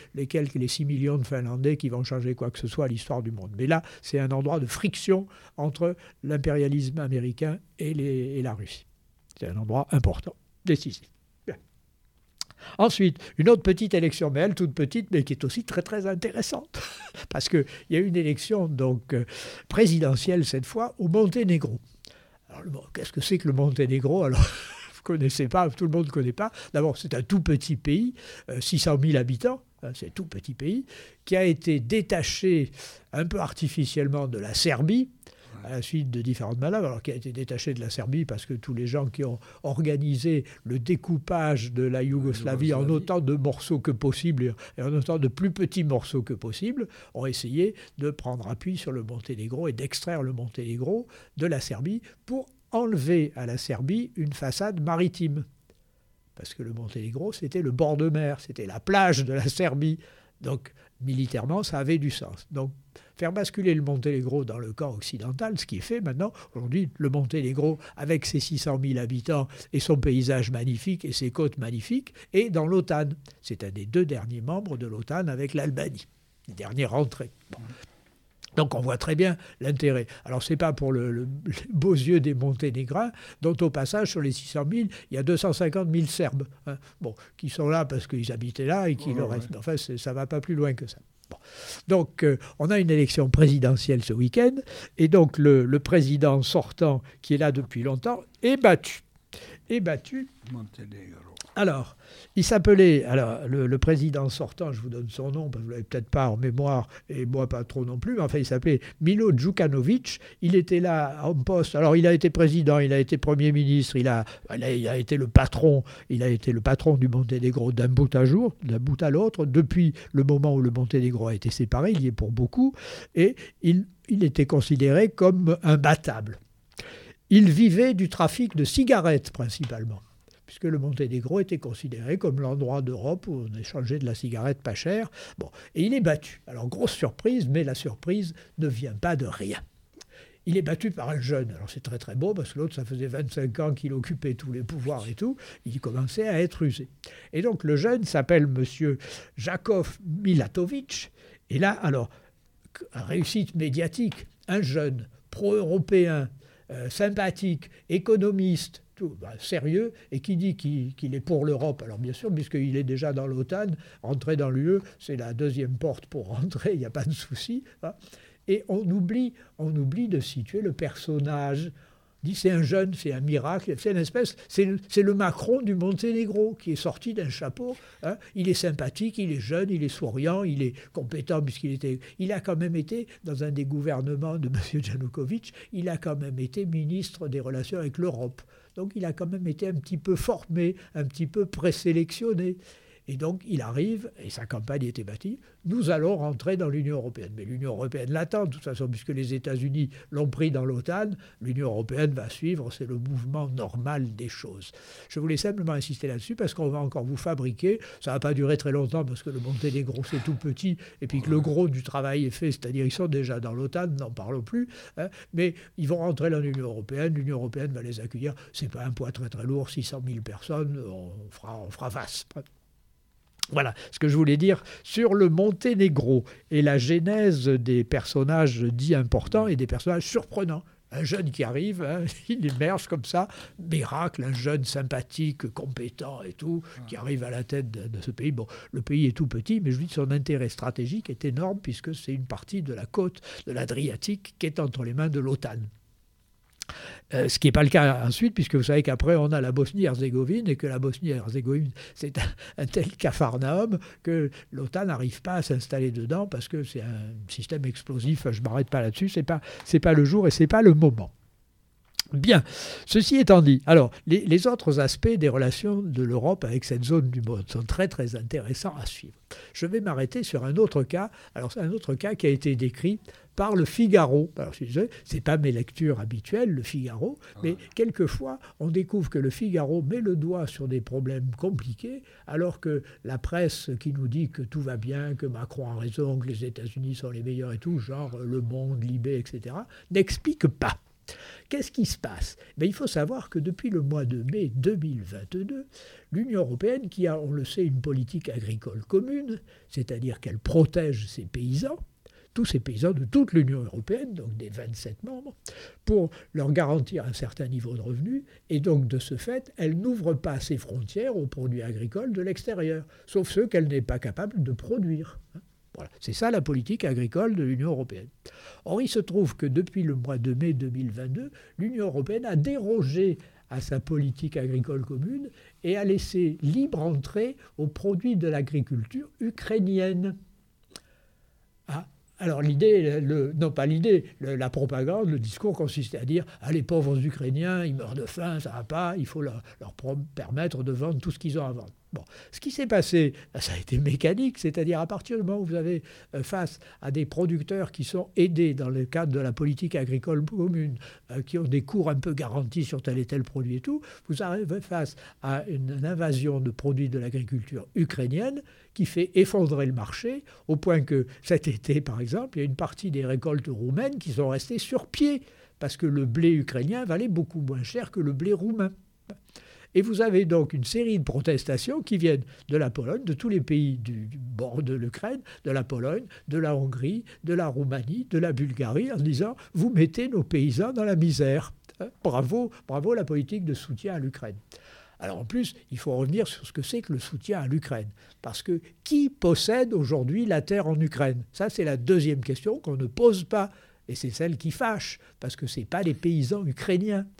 6 millions de Finlandais qui vont changer quoi que ce soit à l'histoire du monde. Mais là, c'est un endroit de friction entre l'impérialisme américain et la Russie. C'est un endroit important, décisif. Ensuite, une autre petite élection, mais elle toute petite, mais qui est aussi très très intéressante, parce qu'il y a une élection donc présidentielle cette fois au Monténégro. Alors, qu'est-ce que c'est que le Monténégro? Alors, vous ne connaissez pas, tout le monde ne connaît pas. D'abord, c'est un tout petit pays, 600 000 habitants, c'est un tout petit pays, qui a été détaché un peu artificiellement de la Serbie, à la suite de différentes malades, alors qui a été détaché de la Serbie parce que tous les gens qui ont organisé le découpage de la Yougoslavie en autant de morceaux que possible et en autant de plus petits morceaux que possible ont essayé de prendre appui sur le Monténégro et d'extraire le Monténégro de la Serbie pour enlever à la Serbie une façade maritime. Parce que le Monténégro, c'était le bord de mer, c'était la plage de la Serbie. Donc, militairement, ça avait du sens. Donc, faire basculer le Monténégro dans le camp occidental, ce qui est fait maintenant. Aujourd'hui, le Monténégro, avec ses 600 000 habitants et son paysage magnifique et ses côtes magnifiques, est dans l'OTAN. C'est un des 2 derniers membres de l'OTAN avec l'Albanie, les dernières entrées. Bon. Donc on voit très bien l'intérêt. Alors ce n'est pas pour les beaux yeux des Monténégrins, dont au passage, sur les 600 000, il y a 250 000 Serbes, qui sont là parce qu'ils habitaient là et qui le restent. Enfin, ça ne va pas plus loin que ça. Bon. Donc on a une élection présidentielle ce week-end, et donc le président sortant, qui est là depuis longtemps, est battu. Monténégro. Alors, il s'appelait, alors le président sortant, je vous donne son nom, parce que vous ne l'avez peut-être pas en mémoire, et moi pas trop non plus, mais enfin il s'appelait Milo Djukanovic. Il était là en poste, alors il a été président, il a été Premier ministre, il a été le patron du Monténégro d'un bout à l'autre, depuis le moment où le Monténégro a été séparé, il y est pour beaucoup, et il était considéré comme imbattable. Il vivait du trafic de cigarettes principalement, puisque le Monténégro était considéré comme l'endroit d'Europe où on échangeait de la cigarette pas chère. Bon, et il est battu. Alors, grosse surprise, mais la surprise ne vient pas de rien. Il est battu par un jeune. Alors, c'est très très beau, parce que l'autre, ça faisait 25 ans qu'il occupait tous les pouvoirs et tout. Il commençait à être usé. Et donc, le jeune s'appelle M. Jakov Milatovic. Et là, alors, réussite médiatique, un jeune pro-européen, sympathique, économiste, tout, sérieux, et qui dit qu'il est pour l'Europe. Alors bien sûr, puisqu'il est déjà dans l'OTAN, rentrer dans l'UE, c'est la deuxième porte pour rentrer, il n'y a pas de souci. Hein. Et on oublie de situer le personnage. On dit c'est un jeune, c'est un miracle, c'est une espèce, c'est le Macron du Monténégro qui est sorti d'un chapeau. Hein. Il est sympathique, il est jeune, il est souriant, il est compétent il a quand même été dans un des gouvernements de M. Janukovic, il a quand même été ministre des Relations avec l'Europe. Donc il a quand même été un petit peu formé, un petit peu présélectionné. Et donc il arrive, et sa campagne était bâtie, nous allons rentrer dans l'Union européenne. Mais l'Union européenne l'attend, de toute façon, puisque les États-Unis l'ont pris dans l'OTAN, l'Union européenne va suivre, c'est le mouvement normal des choses. Je voulais simplement insister là-dessus, parce qu'on va encore vous fabriquer, ça ne va pas durer très longtemps, parce que le Monténégro c'est tout petit, et puis que le gros du travail est fait, c'est-à-dire ils sont déjà dans l'OTAN, n'en parlons plus, hein, mais ils vont rentrer dans l'Union européenne va les accueillir, c'est pas un poids très très lourd, 600 000 personnes, on fera face. Voilà ce que je voulais dire sur le Monténégro et la genèse des personnages dits importants et des personnages surprenants. Un jeune qui arrive, hein, il émerge comme ça, miracle, un jeune sympathique, compétent et tout, qui arrive à la tête de ce pays. Bon, le pays est tout petit, mais je dis que son intérêt stratégique est énorme puisque c'est une partie de la côte de l'Adriatique qui est entre les mains de l'OTAN. Ce qui n'est pas le cas ensuite, puisque vous savez qu'après on a la Bosnie-Herzégovine et que la Bosnie-Herzégovine c'est un tel capharnaüm que l'OTAN n'arrive pas à s'installer dedans parce que c'est un système explosif. Je ne m'arrête pas là-dessus, c'est pas le jour et c'est pas le moment. Bien, ceci étant dit, alors les autres aspects des relations de l'Europe avec cette zone du monde sont très très intéressants à suivre. Je vais m'arrêter sur un autre cas. Alors c'est un autre cas qui a été décrit par le Figaro. Alors c'est pas mes lectures habituelles, le Figaro, mais quelquefois on découvre que le Figaro met le doigt sur des problèmes compliqués, alors que la presse qui nous dit que tout va bien, que Macron a raison, que les États-Unis sont les meilleurs et tout, genre Le Monde, Libé, etc., n'explique pas. Qu'est-ce qui se passe ? Il faut savoir que depuis le mois de mai 2022, l'Union européenne, qui a, on le sait, une politique agricole commune, c'est-à-dire qu'elle protège ses paysans, tous ces paysans de toute l'Union européenne, donc des 27 membres, pour leur garantir un certain niveau de revenus, et donc de ce fait, elle n'ouvre pas ses frontières aux produits agricoles de l'extérieur, sauf ceux qu'elle n'est pas capable de produire. Voilà. C'est ça la politique agricole de l'Union européenne. Or, il se trouve que depuis le mois de mai 2022, l'Union européenne a dérogé à sa politique agricole commune et a laissé libre entrée aux produits de l'agriculture ukrainienne. Ah, alors la propagande, le discours consistait à dire « Ah, les pauvres Ukrainiens, ils meurent de faim, ça ne va pas, il faut leur permettre de vendre tout ce qu'ils ont à vendre. » Bon, ce qui s'est passé, ça a été mécanique, c'est-à-dire à partir du moment où vous avez face à des producteurs qui sont aidés dans le cadre de la politique agricole commune, qui ont des cours un peu garantis sur tel et tel produit et tout, vous arrivez face à une invasion de produits de l'agriculture ukrainienne qui fait effondrer le marché, au point que cet été, par exemple, il y a une partie des récoltes roumaines qui sont restées sur pied, parce que le blé ukrainien valait beaucoup moins cher que le blé roumain. Et vous avez donc une série de protestations qui viennent de la Pologne, de tous les pays du bord de l'Ukraine, de la Pologne, de la Hongrie, de la Roumanie, de la Bulgarie, en disant « vous mettez nos paysans dans la misère ». Bravo la politique de soutien à l'Ukraine. Alors en plus, il faut revenir sur ce que c'est que le soutien à l'Ukraine. Parce que qui possède aujourd'hui la terre en Ukraine ? Ça, c'est la deuxième question qu'on ne pose pas. Et c'est celle qui fâche, parce que ce n'est pas les paysans ukrainiens.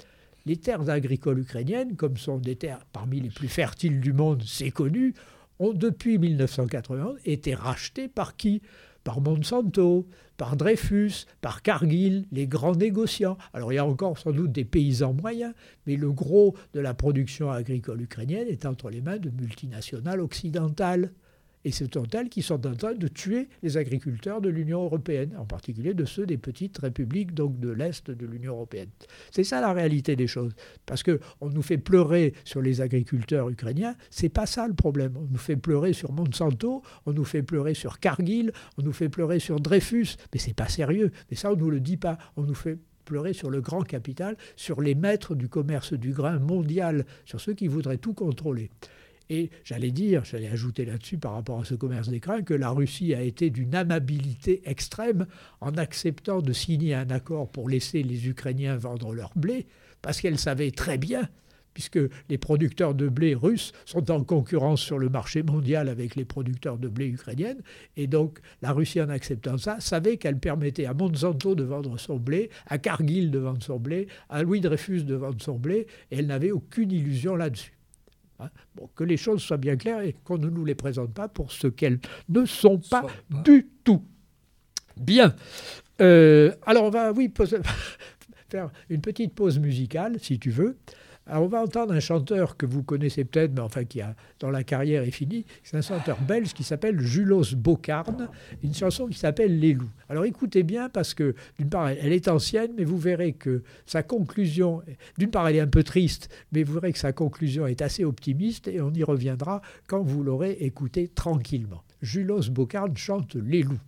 les terres agricoles ukrainiennes, comme sont des terres parmi les plus fertiles du monde, c'est connu, ont depuis 1991 été rachetées par qui ? Par Monsanto, par Dreyfus, par Cargill, les grands négociants. Alors il y a encore sans doute des paysans moyens, mais le gros de la production agricole ukrainienne est entre les mains de multinationales occidentales. Et ce sont elles qui sont en train de tuer les agriculteurs de l'Union européenne, en particulier de ceux des petites républiques, donc de l'Est de l'Union européenne. C'est ça la réalité des choses. Parce qu'on nous fait pleurer sur les agriculteurs ukrainiens, c'est pas ça le problème. On nous fait pleurer sur Monsanto, on nous fait pleurer sur Cargill, on nous fait pleurer sur Dreyfus, mais c'est pas sérieux. Mais ça, on nous le dit pas. On nous fait pleurer sur le grand capital, sur les maîtres du commerce du grain mondial, sur ceux qui voudraient tout contrôler. Et j'allais ajouter là-dessus par rapport à ce commerce des grains, que la Russie a été d'une amabilité extrême en acceptant de signer un accord pour laisser les Ukrainiens vendre leur blé, parce qu'elle savait très bien, puisque les producteurs de blé russes sont en concurrence sur le marché mondial avec les producteurs de blé ukrainiens, et donc la Russie, en acceptant ça, savait qu'elle permettait à Monsanto de vendre son blé, à Cargill de vendre son blé, à Louis Dreyfus de vendre son blé, et elle n'avait aucune illusion là-dessus. Bon, que les choses soient bien claires et qu'on ne nous les présente pas pour ce qu'elles ne sont pas du tout. Bien. Alors on va faire une petite pause musicale, si tu veux. Alors on va entendre un chanteur que vous connaissez peut-être, mais enfin dont la carrière est finie. C'est un chanteur belge qui s'appelle Julos Bocarn, une chanson qui s'appelle Les Loups. Alors écoutez bien, parce que d'une part elle est ancienne, mais vous verrez que sa conclusion, d'une part elle est un peu triste, mais vous verrez que sa conclusion est assez optimiste et on y reviendra quand vous l'aurez écoutée tranquillement. Julos Bocarn chante Les Loups.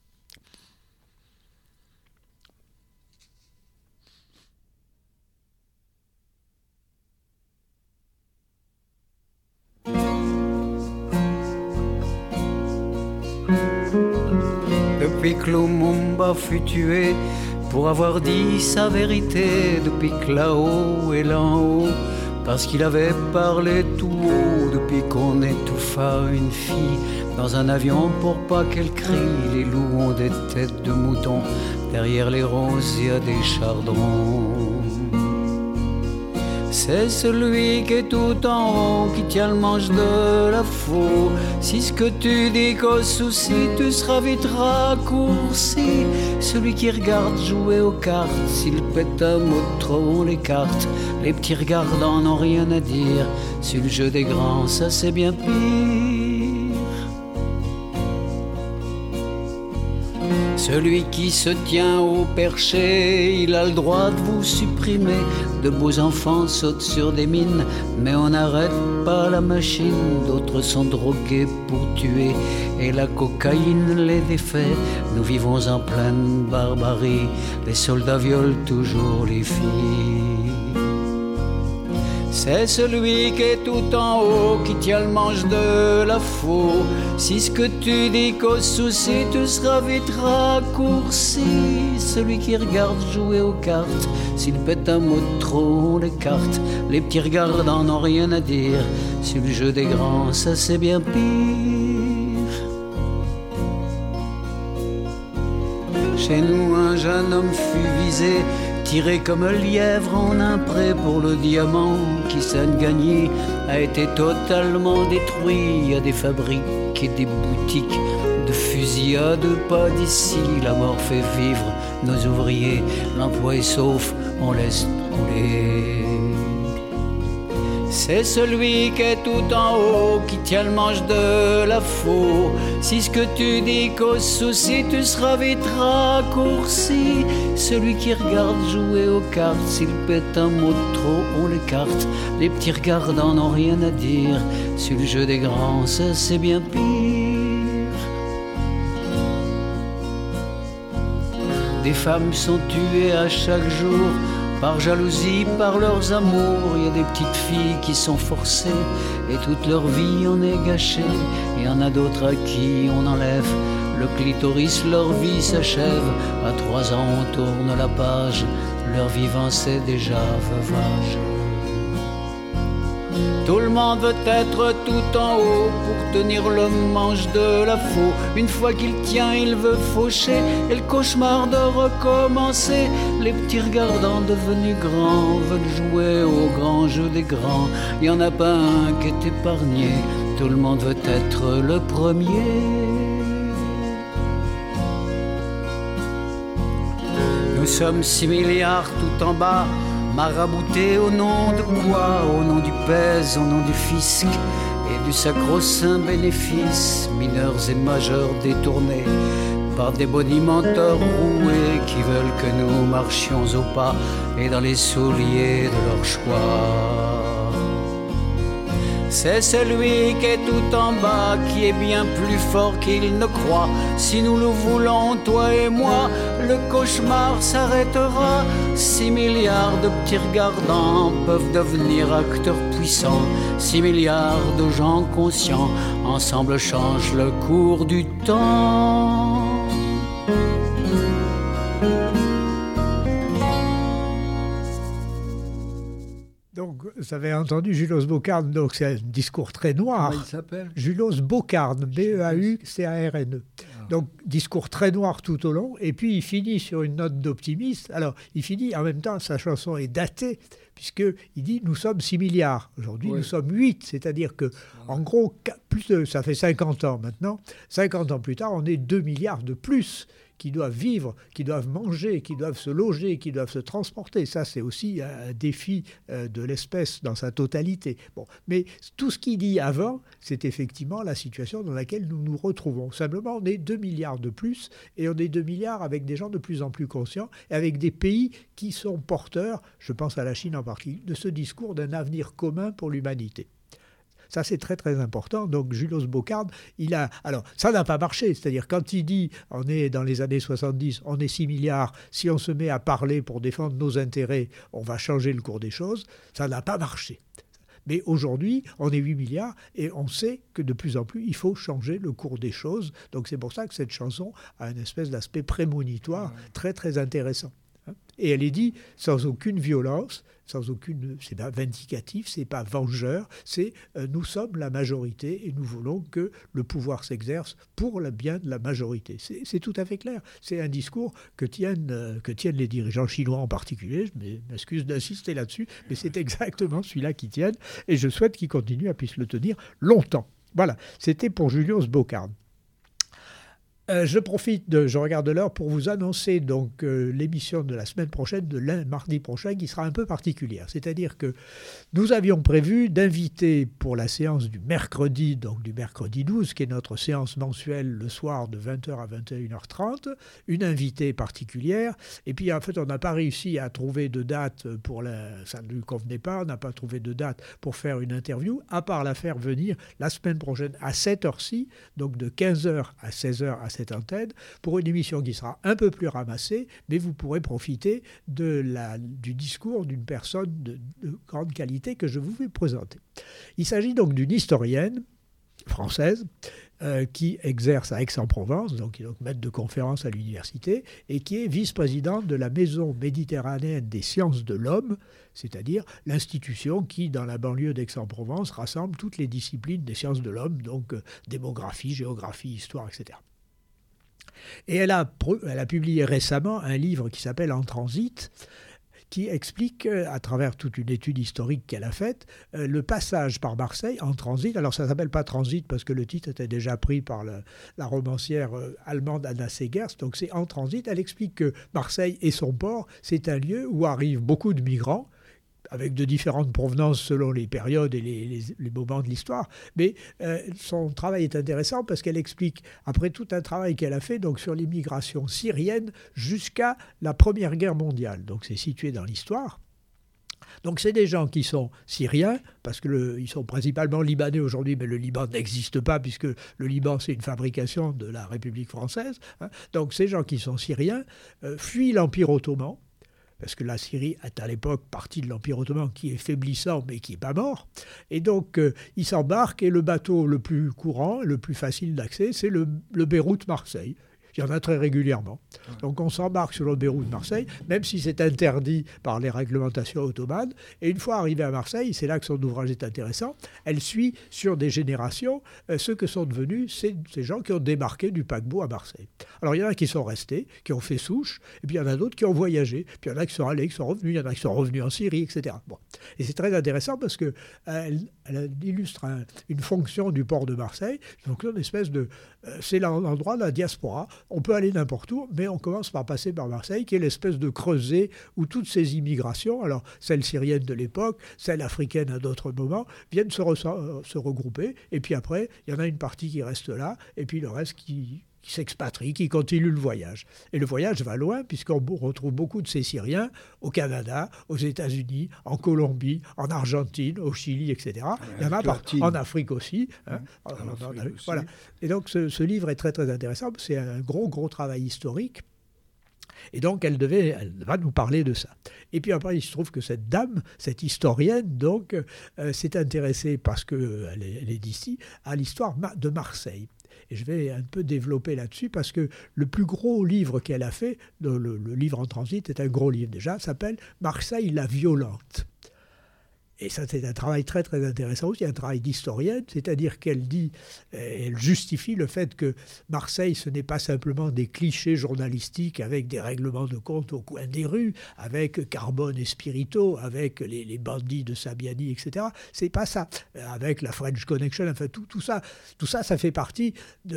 Depuis que Lumumba fut tué pour avoir dit sa vérité, depuis que là-haut et là-haut, parce qu'il avait parlé tout haut, depuis qu'on étouffa une fille dans un avion pour pas qu'elle crie. Les loups ont des têtes de moutons, derrière les roses il y a des chardons. C'est celui qui est tout en haut qui tient le manche de la faux. Si ce que tu dis cause souci, tu seras vite raccourci. Celui qui regarde jouer aux cartes, s'il pète un mot de trop, on l'écarte. Les petits regardants n'ont rien à dire, sur le jeu des grands, ça c'est bien pire. Celui qui se tient au perché, il a le droit de vous supprimer. De beaux enfants sautent sur des mines, mais on n'arrête pas la machine. D'autres sont drogués pour tuer, et la cocaïne les défait. Nous vivons en pleine barbarie, les soldats violent toujours les filles. C'est celui qui est tout en haut qui tient le manche de la faux. Si ce que tu dis cause souci, tu seras vite raccourci. Celui qui regarde jouer aux cartes, s'il pète un mot de trop, on l'écarte. Les petits regardants n'ont rien à dire, sur le jeu des grands, ça c'est bien pire. Chez nous un jeune homme fut visé, tiré comme un lièvre en un pré pour le diamant qui saigne gagné a été totalement détruit. Il y a des fabriques et des boutiques de fusillade pas d'ici. La mort fait vivre nos ouvriers, l'emploi est sauf, on laisse couler. C'est celui qui est tout en haut qui tient le manche de la faux. Si ce que tu dis cause souci, tu seras vite raccourci. Celui qui regarde jouer aux cartes, s'il pète un mot de trop, on l'écarte. Les petits regardants n'ont rien à dire, sur le jeu des grands, ça c'est bien pire. Des femmes sont tuées à chaque jour, par jalousie, par leurs amours. Il y a des petites filles qui sont forcées et toute leur vie en est gâchée. Il y en a d'autres à qui on enlève le clitoris, leur vie s'achève. À 3 ans on tourne la page, leur vivant c'est déjà veuvage. Tout le monde veut être tout en haut pour tenir le manche de la faux. Une fois qu'il tient, il veut faucher et le cauchemar de recommencer. Les petits regardants devenus grands veulent jouer au grand jeu des grands. Il n'y en a pas un qui est épargné, tout le monde veut être le premier. Nous sommes 6 milliards tout en bas, maraboutés au nom de quoi? Au nom du pèse, au nom du fisc et du sacro-saint bénéfice. Mineurs et majeurs détournés par des bonimenteurs roués qui veulent que nous marchions au pas et dans les souliers de leur choix. C'est celui qui est tout en bas qui est bien plus fort qu'il ne croit. Si nous le voulons, toi et moi, le cauchemar s'arrêtera. 6 milliards de petits regardants peuvent devenir acteurs puissants. 6 milliards de gens conscients, ensemble changent le cours du temps. Donc, vous avez entendu Julos Boccarne, donc c'est un discours très noir. Comment il s'appelle ? Julos Boccarne, B-E-A-U-C-A-R-N-E. Donc, discours très noir tout au long, et puis il finit sur une note d'optimiste. Alors, il finit, en même temps, sa chanson est datée, puisqu'il dit « Nous sommes 6 milliards ». Aujourd'hui, nous sommes 8, c'est-à-dire que, en gros, ça fait 50 ans maintenant, 50 ans plus tard, on est 2 milliards de plus qui doivent vivre, qui doivent manger, qui doivent se loger, qui doivent se transporter. Ça, c'est aussi un défi de l'espèce dans sa totalité. Bon, mais tout ce qu'il dit avant, c'est effectivement la situation dans laquelle nous nous retrouvons. Simplement, on est 2 milliards de plus, et on est 2 milliards avec des gens de plus en plus conscients, et avec des pays qui sont porteurs, je pense à la Chine en particulier, de ce discours d'un avenir commun pour l'humanité. Ça, c'est très, très important. Donc, Julos Boccarne, alors, ça n'a pas marché. C'est-à-dire, quand il dit, on est dans les années 70, on est 6 milliards, si on se met à parler pour défendre nos intérêts, on va changer le cours des choses, ça n'a pas marché. Mais aujourd'hui, on est 8 milliards et on sait que de plus en plus, il faut changer le cours des choses. Donc, c'est pour ça que cette chanson a une espèce d'aspect prémonitoire très, très intéressant. Et elle est dit sans aucune violence, c'est pas vindicatif, c'est pas vengeur, c'est nous sommes la majorité et nous voulons que le pouvoir s'exerce pour le bien de la majorité. C'est tout à fait clair. C'est un discours que tiennent les dirigeants chinois en particulier. Je m'excuse d'insister là-dessus, mais c'est exactement celui-là qu'ils tiennent et je souhaite qu'ils continuent à puisse le tenir longtemps. Voilà, c'était pour Julius Boccarne. Je regarde l'heure pour vous annoncer donc l'émission de la semaine prochaine, de mardi prochain, qui sera un peu particulière. C'est-à-dire que nous avions prévu d'inviter pour la séance du mercredi, donc du mercredi 12, qui est notre séance mensuelle le soir de 20h à 21h30, une invitée particulière. Et puis en fait, on n'a pas réussi à trouver de date ça ne lui convenait pas, on n'a pas trouvé de date pour faire une interview, à part la faire venir la semaine prochaine à cette heure-ci, donc de 15h à 16h à cette antenne, pour une émission qui sera un peu plus ramassée, mais vous pourrez profiter du discours d'une personne de grande qualité que je vous vais présenter. Il s'agit donc d'une historienne française qui exerce à Aix-en-Provence, donc qui est donc maître de conférence à l'université, et qui est vice-présidente de la Maison méditerranéenne des sciences de l'homme, c'est-à-dire l'institution qui, dans la banlieue d'Aix-en-Provence, rassemble toutes les disciplines des sciences de l'homme, donc démographie, géographie, histoire, etc. Et elle a publié récemment un livre qui s'appelle « En transit », qui explique, à travers toute une étude historique qu'elle a faite, le passage par Marseille en transit. Alors ça ne s'appelle pas transit parce que le titre était déjà pris par la romancière allemande Anna Segers, donc c'est en transit. Elle explique que Marseille et son port, c'est un lieu où arrivent beaucoup de migrants, avec de différentes provenances selon les périodes et les moments de l'histoire. Mais son travail est intéressant parce qu'elle explique, après tout un travail qu'elle a fait donc, sur l'immigration syrienne jusqu'à la Première Guerre mondiale. Donc c'est situé dans l'histoire. Donc c'est des gens qui sont syriens, parce qu'ils sont principalement libanais aujourd'hui, mais le Liban n'existe pas, puisque le Liban c'est une fabrication de la République française. Donc ces gens qui sont syriens fuient l'Empire ottoman, parce que la Syrie est à l'époque partie de l'Empire ottoman qui est faiblissant mais qui n'est pas mort. Et donc, ils s'embarquent et le bateau le plus courant, le plus facile d'accès, c'est le Beyrouth-Marseille. Il y en a très régulièrement. Donc on s'embarque sur l'Auberou de Marseille, même si c'est interdit par les réglementations ottomanes. Et une fois arrivé à Marseille, c'est là que son ouvrage est intéressant, elle suit sur des générations ce que sont devenus ces gens qui ont débarqué du paquebot à Marseille. Alors il y en a qui sont restés, qui ont fait souche, et puis il y en a d'autres qui ont voyagé, puis il y en a qui sont allés, qui sont revenus, il y en a qui sont revenus en Syrie, etc. Bon. Et c'est très intéressant parce qu'elle illustre une fonction du port de Marseille, donc une espèce de... c'est l'endroit de la diaspora. On peut aller n'importe où, mais on commence par passer par Marseille, qui est l'espèce de creuset où toutes ces immigrations, alors celles syriennes de l'époque, celles africaines à d'autres moments, viennent se regrouper. Et puis après, il y en a une partie qui reste là, et puis le reste qui s'expatrie, qui continue le voyage. Et le voyage va loin, puisqu'on retrouve beaucoup de ces Syriens au Canada, aux États-Unis, en Colombie, en Argentine, au Chili, etc. Il y en a en Afrique aussi. Hein. Voilà. Et donc ce livre est très très intéressant. C'est un gros travail historique. Et donc elle va nous parler de ça. Et puis après il se trouve que cette dame, cette historienne, donc s'est intéressée, parce qu'elle est d'ici, à l'histoire de Marseille. Et je vais un peu développer là-dessus parce que le plus gros livre qu'elle a fait, le livre en transit est un gros livre déjà, s'appelle « Marseille la violente ». Et ça, c'est un travail très, très intéressant aussi, un travail d'historienne, c'est-à-dire qu'elle dit, elle justifie le fait que Marseille, ce n'est pas simplement des clichés journalistiques avec des règlements de compte au coin des rues, avec Carbone et Spirito, avec les bandits de Sabiani, etc. C'est pas ça. Avec la French Connection, enfin tout ça, ça fait partie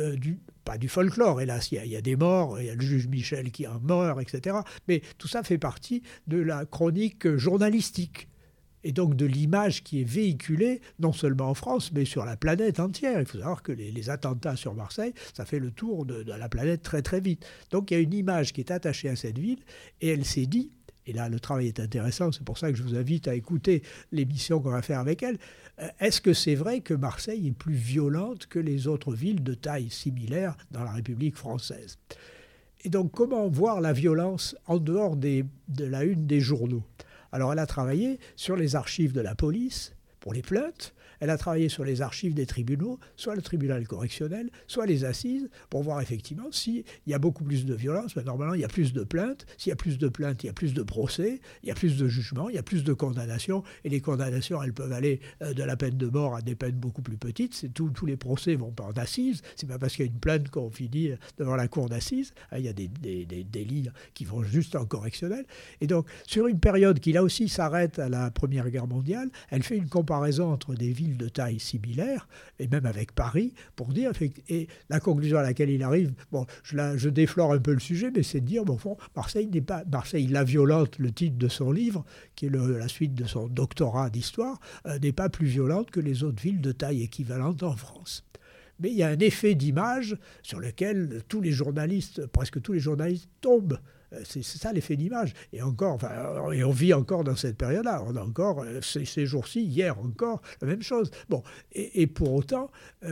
pas du folklore, hélas, il y a des morts, il y a le juge Michel qui en meurt, etc. Mais tout ça fait partie de la chronique journalistique. Et donc de l'image qui est véhiculée, non seulement en France, mais sur la planète entière. Il faut savoir que les attentats sur Marseille, ça fait le tour de la planète très très vite. Donc il y a une image qui est attachée à cette ville, et elle s'est dit, et là le travail est intéressant, c'est pour ça que je vous invite à écouter l'émission qu'on va faire avec elle, est-ce que c'est vrai que Marseille est plus violente que les autres villes de taille similaire dans la République française ? Et donc comment voir la violence en dehors de la une des journaux ? Alors elle a travaillé sur les archives de la police pour les plaintes, elle a travaillé sur les archives des tribunaux, soit le tribunal correctionnel, soit les assises, pour voir effectivement s'il y a beaucoup plus de violence. Ben, normalement, il y a plus de plaintes. S'il y a plus de plaintes, il y a plus de procès, il y a plus de jugements, il y a plus de condamnations. Et les condamnations, elles peuvent aller de la peine de mort à des peines beaucoup plus petites. Tous les procès vont pas en assises. C'est pas parce qu'il y a une plainte qu'on finit devant la cour d'assises. Il y a des délits qui vont juste en correctionnel. Et donc, sur une période qui, là aussi, s'arrête à la Première Guerre mondiale, elle fait une comparaison entre des villes de taille similaire, et même avec Paris, pour dire, et la conclusion à laquelle il arrive, bon, je déflore un peu le sujet, mais c'est de dire, bon, fond, Marseille la violente, le titre de son livre, qui est la suite de son doctorat d'histoire, n'est pas plus violente que les autres villes de taille équivalente en France. Mais il y a un effet d'image sur lequel presque tous les journalistes tombent. C'est ça l'effet d'image. Et encore, et on vit encore dans cette période-là. On a encore, ces jours-ci, hier encore, la même chose. Bon, et pour autant,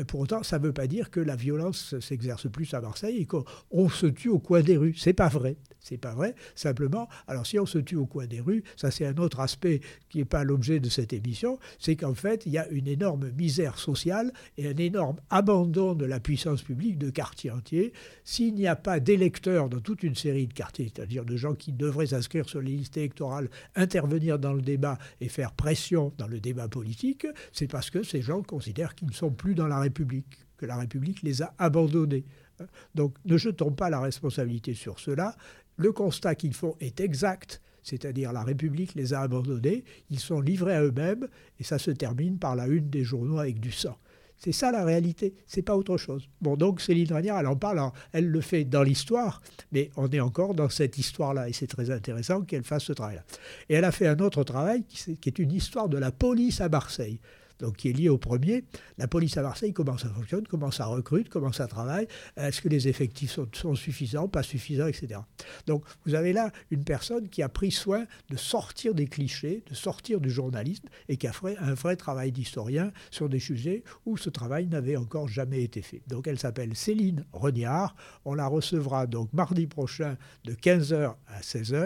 ça ne veut pas dire que la violence s'exerce plus à Marseille et qu'on se tue au coin des rues. C'est pas vrai. C'est pas vrai. Simplement, alors si on se tue au coin des rues, ça c'est un autre aspect qui n'est pas l'objet de cette émission, c'est qu'en fait, il y a une énorme misère sociale et un énorme abandon de la puissance publique de quartiers entiers. S'il n'y a pas d'électeurs dans toute une série de quartiers, c'est-à-dire de gens qui devraient s'inscrire sur les listes électorales, intervenir dans le débat et faire pression dans le débat politique, c'est parce que ces gens considèrent qu'ils ne sont plus dans la République, que la République les a abandonnés. Donc ne jetons pas la responsabilité sur cela. Le constat qu'ils font est exact, c'est-à-dire la République les a abandonnés, ils sont livrés à eux-mêmes et ça se termine par la une des journaux avec du sang. C'est ça la réalité, c'est pas autre chose. Bon, donc Céline Ranière, elle en parle, alors, elle le fait dans l'histoire, mais on est encore dans cette histoire-là, et c'est très intéressant qu'elle fasse ce travail-là. Et elle a fait un autre travail qui est une histoire de la police à Marseille. Donc qui est lié au premier. La police à Marseille, comment ça fonctionne, comment ça recrute, comment ça travaille, est-ce que les effectifs sont suffisants, pas suffisants, etc. Donc vous avez là une personne qui a pris soin de sortir des clichés, de sortir du journalisme et qui a fait un vrai travail d'historien sur des sujets où ce travail n'avait encore jamais été fait. Donc elle s'appelle Céline Reniard. On la recevra donc mardi prochain de 15h à 16h.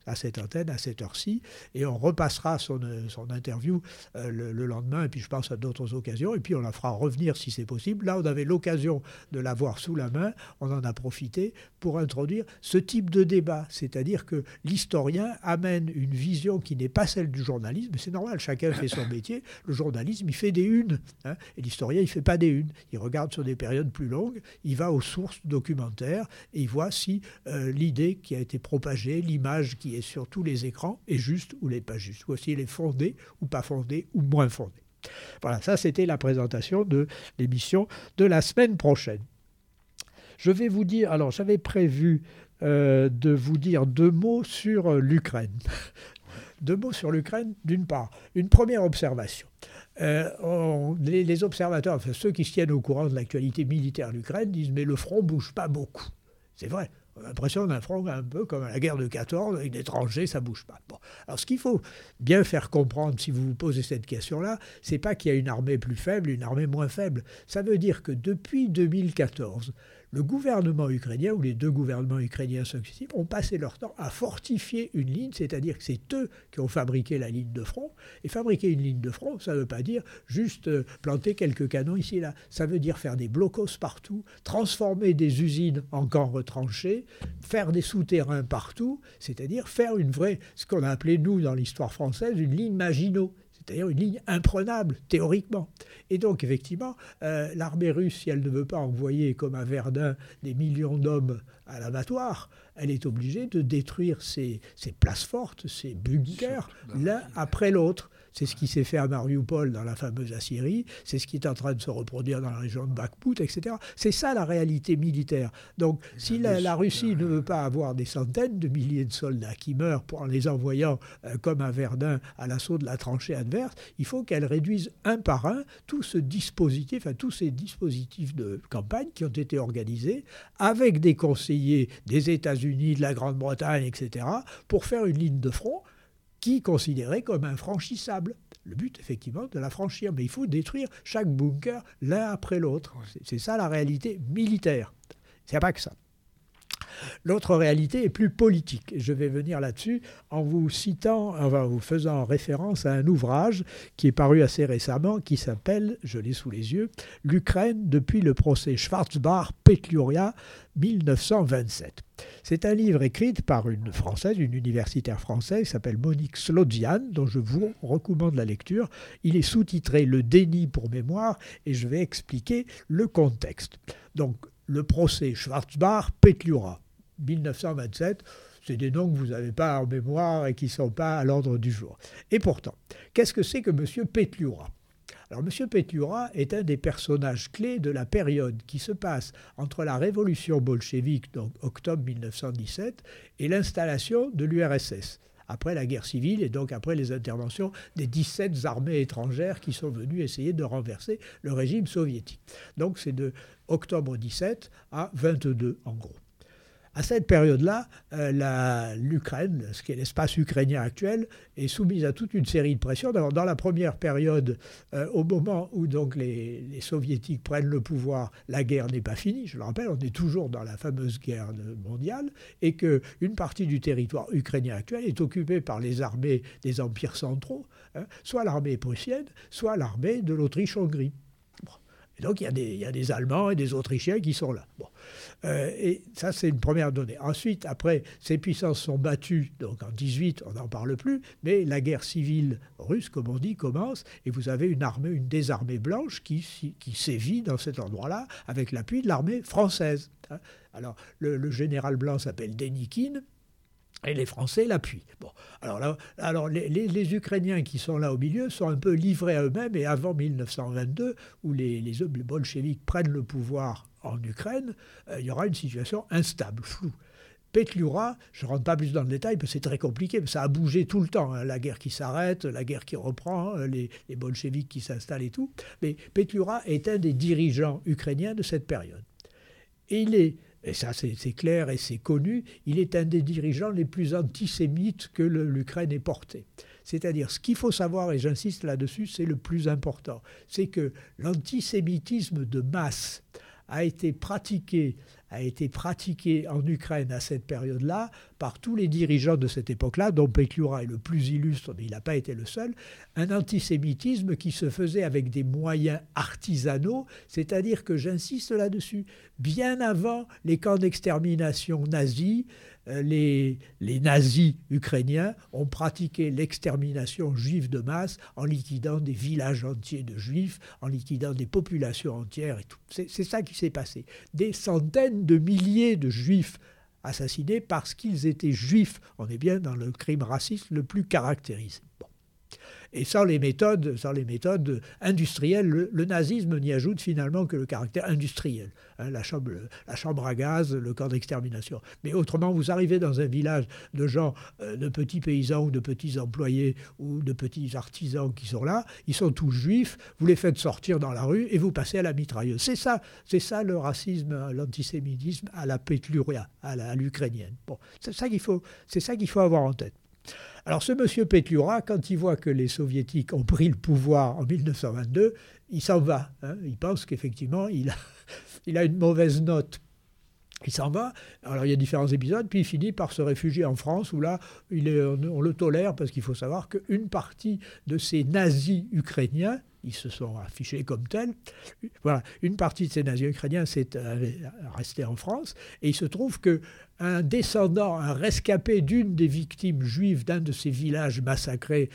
à cette antenne, à cette heure-ci, et on repassera son interview le lendemain, et puis je pense à d'autres occasions, et puis on la fera revenir si c'est possible. Là, on avait l'occasion de l'avoir sous la main, on en a profité pour introduire ce type de débat, c'est-à-dire que l'historien amène une vision qui n'est pas celle du journalisme, c'est normal, chacun fait son métier, le journalisme, il fait des unes, hein, et l'historien, il ne fait pas des unes, il regarde sur des périodes plus longues, il va aux sources documentaires, et il voit si l'idée qui a été propagée, l'image qui est sur tous les écrans est juste ou n'est pas juste, ou si elle est fondée ou pas fondée ou moins fondée. Voilà, ça c'était la présentation de l'émission de la semaine prochaine. Je vais vous dire, alors j'avais prévu de vous dire 2 mots sur l'Ukraine. 2 mots sur l'Ukraine, d'une part. Une première observation. Les observateurs, enfin ceux qui se tiennent au courant de l'actualité militaire de l'Ukraine, disent « mais le front ne bouge pas beaucoup ». C'est vrai. On a l'impression d'un front un peu comme à la guerre de 14, avec des tranchées, ça ne bouge pas. Bon. Alors ce qu'il faut bien faire comprendre, si vous vous posez cette question-là, c'est pas qu'il y a une armée plus faible, une armée moins faible. Ça veut dire que depuis 2014, le gouvernement ukrainien, ou les 2 gouvernements ukrainiens successifs, ont passé leur temps à fortifier une ligne, c'est-à-dire que c'est eux qui ont fabriqué la ligne de front. Et fabriquer une ligne de front, ça ne veut pas dire juste planter quelques canons ici et là. Ça veut dire faire des blocos partout, transformer des usines en camps retranchés, faire des souterrains partout, c'est-à-dire faire une vraie, ce qu'on a appelé, nous, dans l'histoire française, une ligne Maginot. C'est-à-dire une ligne imprenable, théoriquement. Et donc, effectivement, l'armée russe, si elle ne veut pas envoyer, comme à Verdun, des millions d'hommes à l'abattoir, elle est obligée de détruire ses places fortes, ses bunkers, l'un après l'autre. C'est ce qui s'est fait à Mariupol dans la fameuse Assyrie, c'est ce qui est en train de se reproduire dans la région de Bakhmout, etc. C'est ça la réalité militaire. Donc si la Russie ne veut pas avoir des centaines de milliers de soldats qui meurent en les envoyant, comme à Verdun, à l'assaut de la tranchée adverse, il faut qu'elle réduise un par un tout ce dispositif, tous ces dispositifs de campagne qui ont été organisés avec des conseillers des États-Unis, de la Grande-Bretagne, etc., pour faire une ligne de front qui est considéré comme infranchissable. Le but, effectivement, de la franchir. Mais il faut détruire chaque bunker l'un après l'autre. C'est ça la réalité militaire. Il n'y a pas que ça. L'autre réalité est plus politique. Je vais venir là-dessus en vous faisant référence à un ouvrage qui est paru assez récemment, qui s'appelle, je l'ai sous les yeux, « L'Ukraine depuis le procès Schwarzbach-Petliura, 1927 ». C'est un livre écrit par une Française, une universitaire française, qui s'appelle Monique Slodzian, dont je vous recommande la lecture. Il est sous-titré « Le déni pour mémoire » et je vais expliquer le contexte. Donc, le procès Schwarzbach-Petliura, 1927, c'est des noms que vous n'avez pas en mémoire et qui ne sont pas à l'ordre du jour. Et pourtant, qu'est-ce que c'est que M. Petliura ? Alors, M. Petliura est un des personnages clés de la période qui se passe entre la révolution bolchevique, donc octobre 1917, et l'installation de l'URSS, après la guerre civile et donc après les interventions des 17 armées étrangères qui sont venues essayer de renverser le régime soviétique. Donc, c'est de octobre 17 à 22, en gros. À cette période-là, l'Ukraine, ce qui est l'espace ukrainien actuel, est soumise à toute une série de pressions. D'abord, dans la première période, au moment où donc les Soviétiques prennent le pouvoir, la guerre n'est pas finie. Je le rappelle, on est toujours dans la fameuse guerre mondiale et qu'une partie du territoire ukrainien actuel est occupée par les armées des empires centraux, soit l'armée prussienne, soit l'armée de l'Autriche-Hongrie. Et donc, il y a des Allemands et des Autrichiens qui sont là. Bon. Et ça, c'est une première donnée. Ensuite, après, ces puissances sont battues. Donc, en 18, on n'en parle plus. Mais la guerre civile russe, comme on dit, commence. Et vous avez une des armées blanches qui sévit dans cet endroit-là avec l'appui de l'armée française. Alors, le général blanc s'appelle Dénikine. Et les Français l'appuient. Bon, alors les Ukrainiens qui sont là au milieu sont un peu livrés à eux-mêmes. Et avant 1922, où les bolcheviks prennent le pouvoir en Ukraine, il y aura une situation instable, floue. Petliura, je ne rentre pas plus dans le détail, parce que c'est très compliqué, mais ça a bougé tout le temps. La guerre qui s'arrête, la guerre qui reprend, les bolcheviks qui s'installent et tout. Mais Petliura est un des dirigeants ukrainiens de cette période. Et et ça c'est clair et c'est connu, il est un des dirigeants les plus antisémites que l'Ukraine ait porté. C'est-à-dire, ce qu'il faut savoir, et j'insiste là-dessus, c'est le plus important, c'est que l'antisémitisme de masse a été pratiqué a été pratiqué en Ukraine à cette période-là par tous les dirigeants de cette époque-là, dont Petliura est le plus illustre, mais il n'a pas été le seul, un antisémitisme qui se faisait avec des moyens artisanaux, c'est-à-dire que, j'insiste là-dessus, bien avant les camps d'extermination nazis, les nazis ukrainiens ont pratiqué l'extermination juive de masse en liquidant des villages entiers de juifs, en liquidant des populations entières et tout. C'est ça qui s'est passé. Des centaines de milliers de juifs assassinés parce qu'ils étaient juifs. On est bien dans le crime raciste le plus caractérisé. Bon. Et sans les méthodes industrielles, le nazisme n'y ajoute finalement que le caractère industriel. Hein, la chambre à gaz, le camp d'extermination. Mais autrement, vous arrivez dans un village de gens, de petits paysans ou de petits employés ou de petits artisans qui sont là, ils sont tous juifs, vous les faites sortir dans la rue et vous passez à la mitrailleuse. C'est ça le racisme, l'antisémitisme à la Petliura, à l'ukrainienne. Bon, c'est ça qu'il faut avoir en tête. Alors ce monsieur Petliura, quand il voit que les soviétiques ont pris le pouvoir en 1922, il s'en va. Hein. Il pense qu'effectivement, il a une mauvaise note. Il s'en va. Alors il y a différents épisodes, puis il finit par se réfugier en France, où là, on le tolère, parce qu'il faut savoir qu'une partie de ces nazis ukrainiens, ils se sont affichés comme tels. Voilà, une partie de ces nazis ukrainiens s'est restée en France, et il se trouve qu'un descendant, un rescapé d'une des victimes juives d'un de ces villages massacrés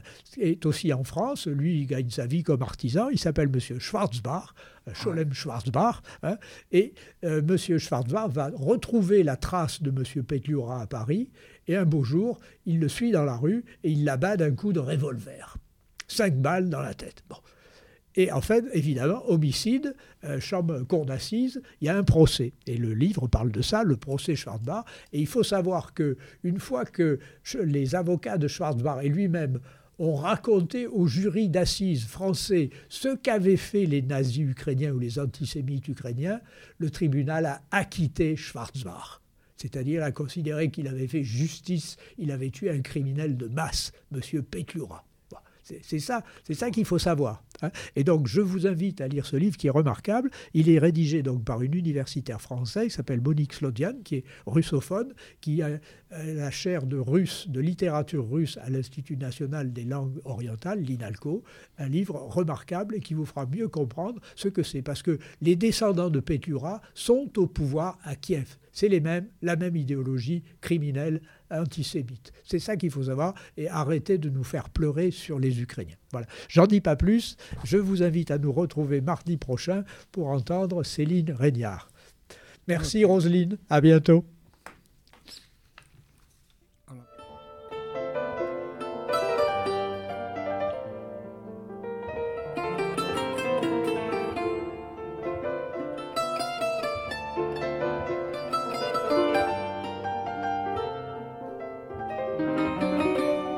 est aussi en France. Lui, il gagne sa vie comme artisan. Il s'appelle M. Schwarzbach, Scholem Schwarzbach. Hein, et M. Schwarzbach va retrouver la trace de M. Petliura à Paris, et un beau jour, il le suit dans la rue et il l'abat d'un coup de revolver. 5 balles dans la tête. Bon. Et en fait, évidemment, homicide, cour d'assises, il y a un procès. Et le livre parle de ça, le procès Schwarzbach. Et il faut savoir qu'une fois que les avocats de Schwarzbach et lui-même ont raconté au jury d'assises français ce qu'avaient fait les nazis ukrainiens ou les antisémites ukrainiens, le tribunal a acquitté Schwarzbach. C'est-à-dire a considéré qu'il avait fait justice, il avait tué un criminel de masse, M. Petliura. C'est ça qu'il faut savoir. Hein. Et donc, je vous invite à lire ce livre qui est remarquable. Il est rédigé donc par une universitaire française qui s'appelle Monique Slodian, qui est russophone, qui a la chaire de littérature russe à l'Institut national des langues orientales, l'INALCO. Un livre remarquable et qui vous fera mieux comprendre ce que c'est. Parce que les descendants de Petliura sont au pouvoir à Kiev. C'est la même idéologie criminelle antisémite. C'est ça qu'il faut savoir et arrêter de nous faire pleurer sur les Ukrainiens. Voilà. J'en dis pas plus. Je vous invite à nous retrouver mardi prochain pour entendre Céline Régnard. Merci Roselyne. À bientôt.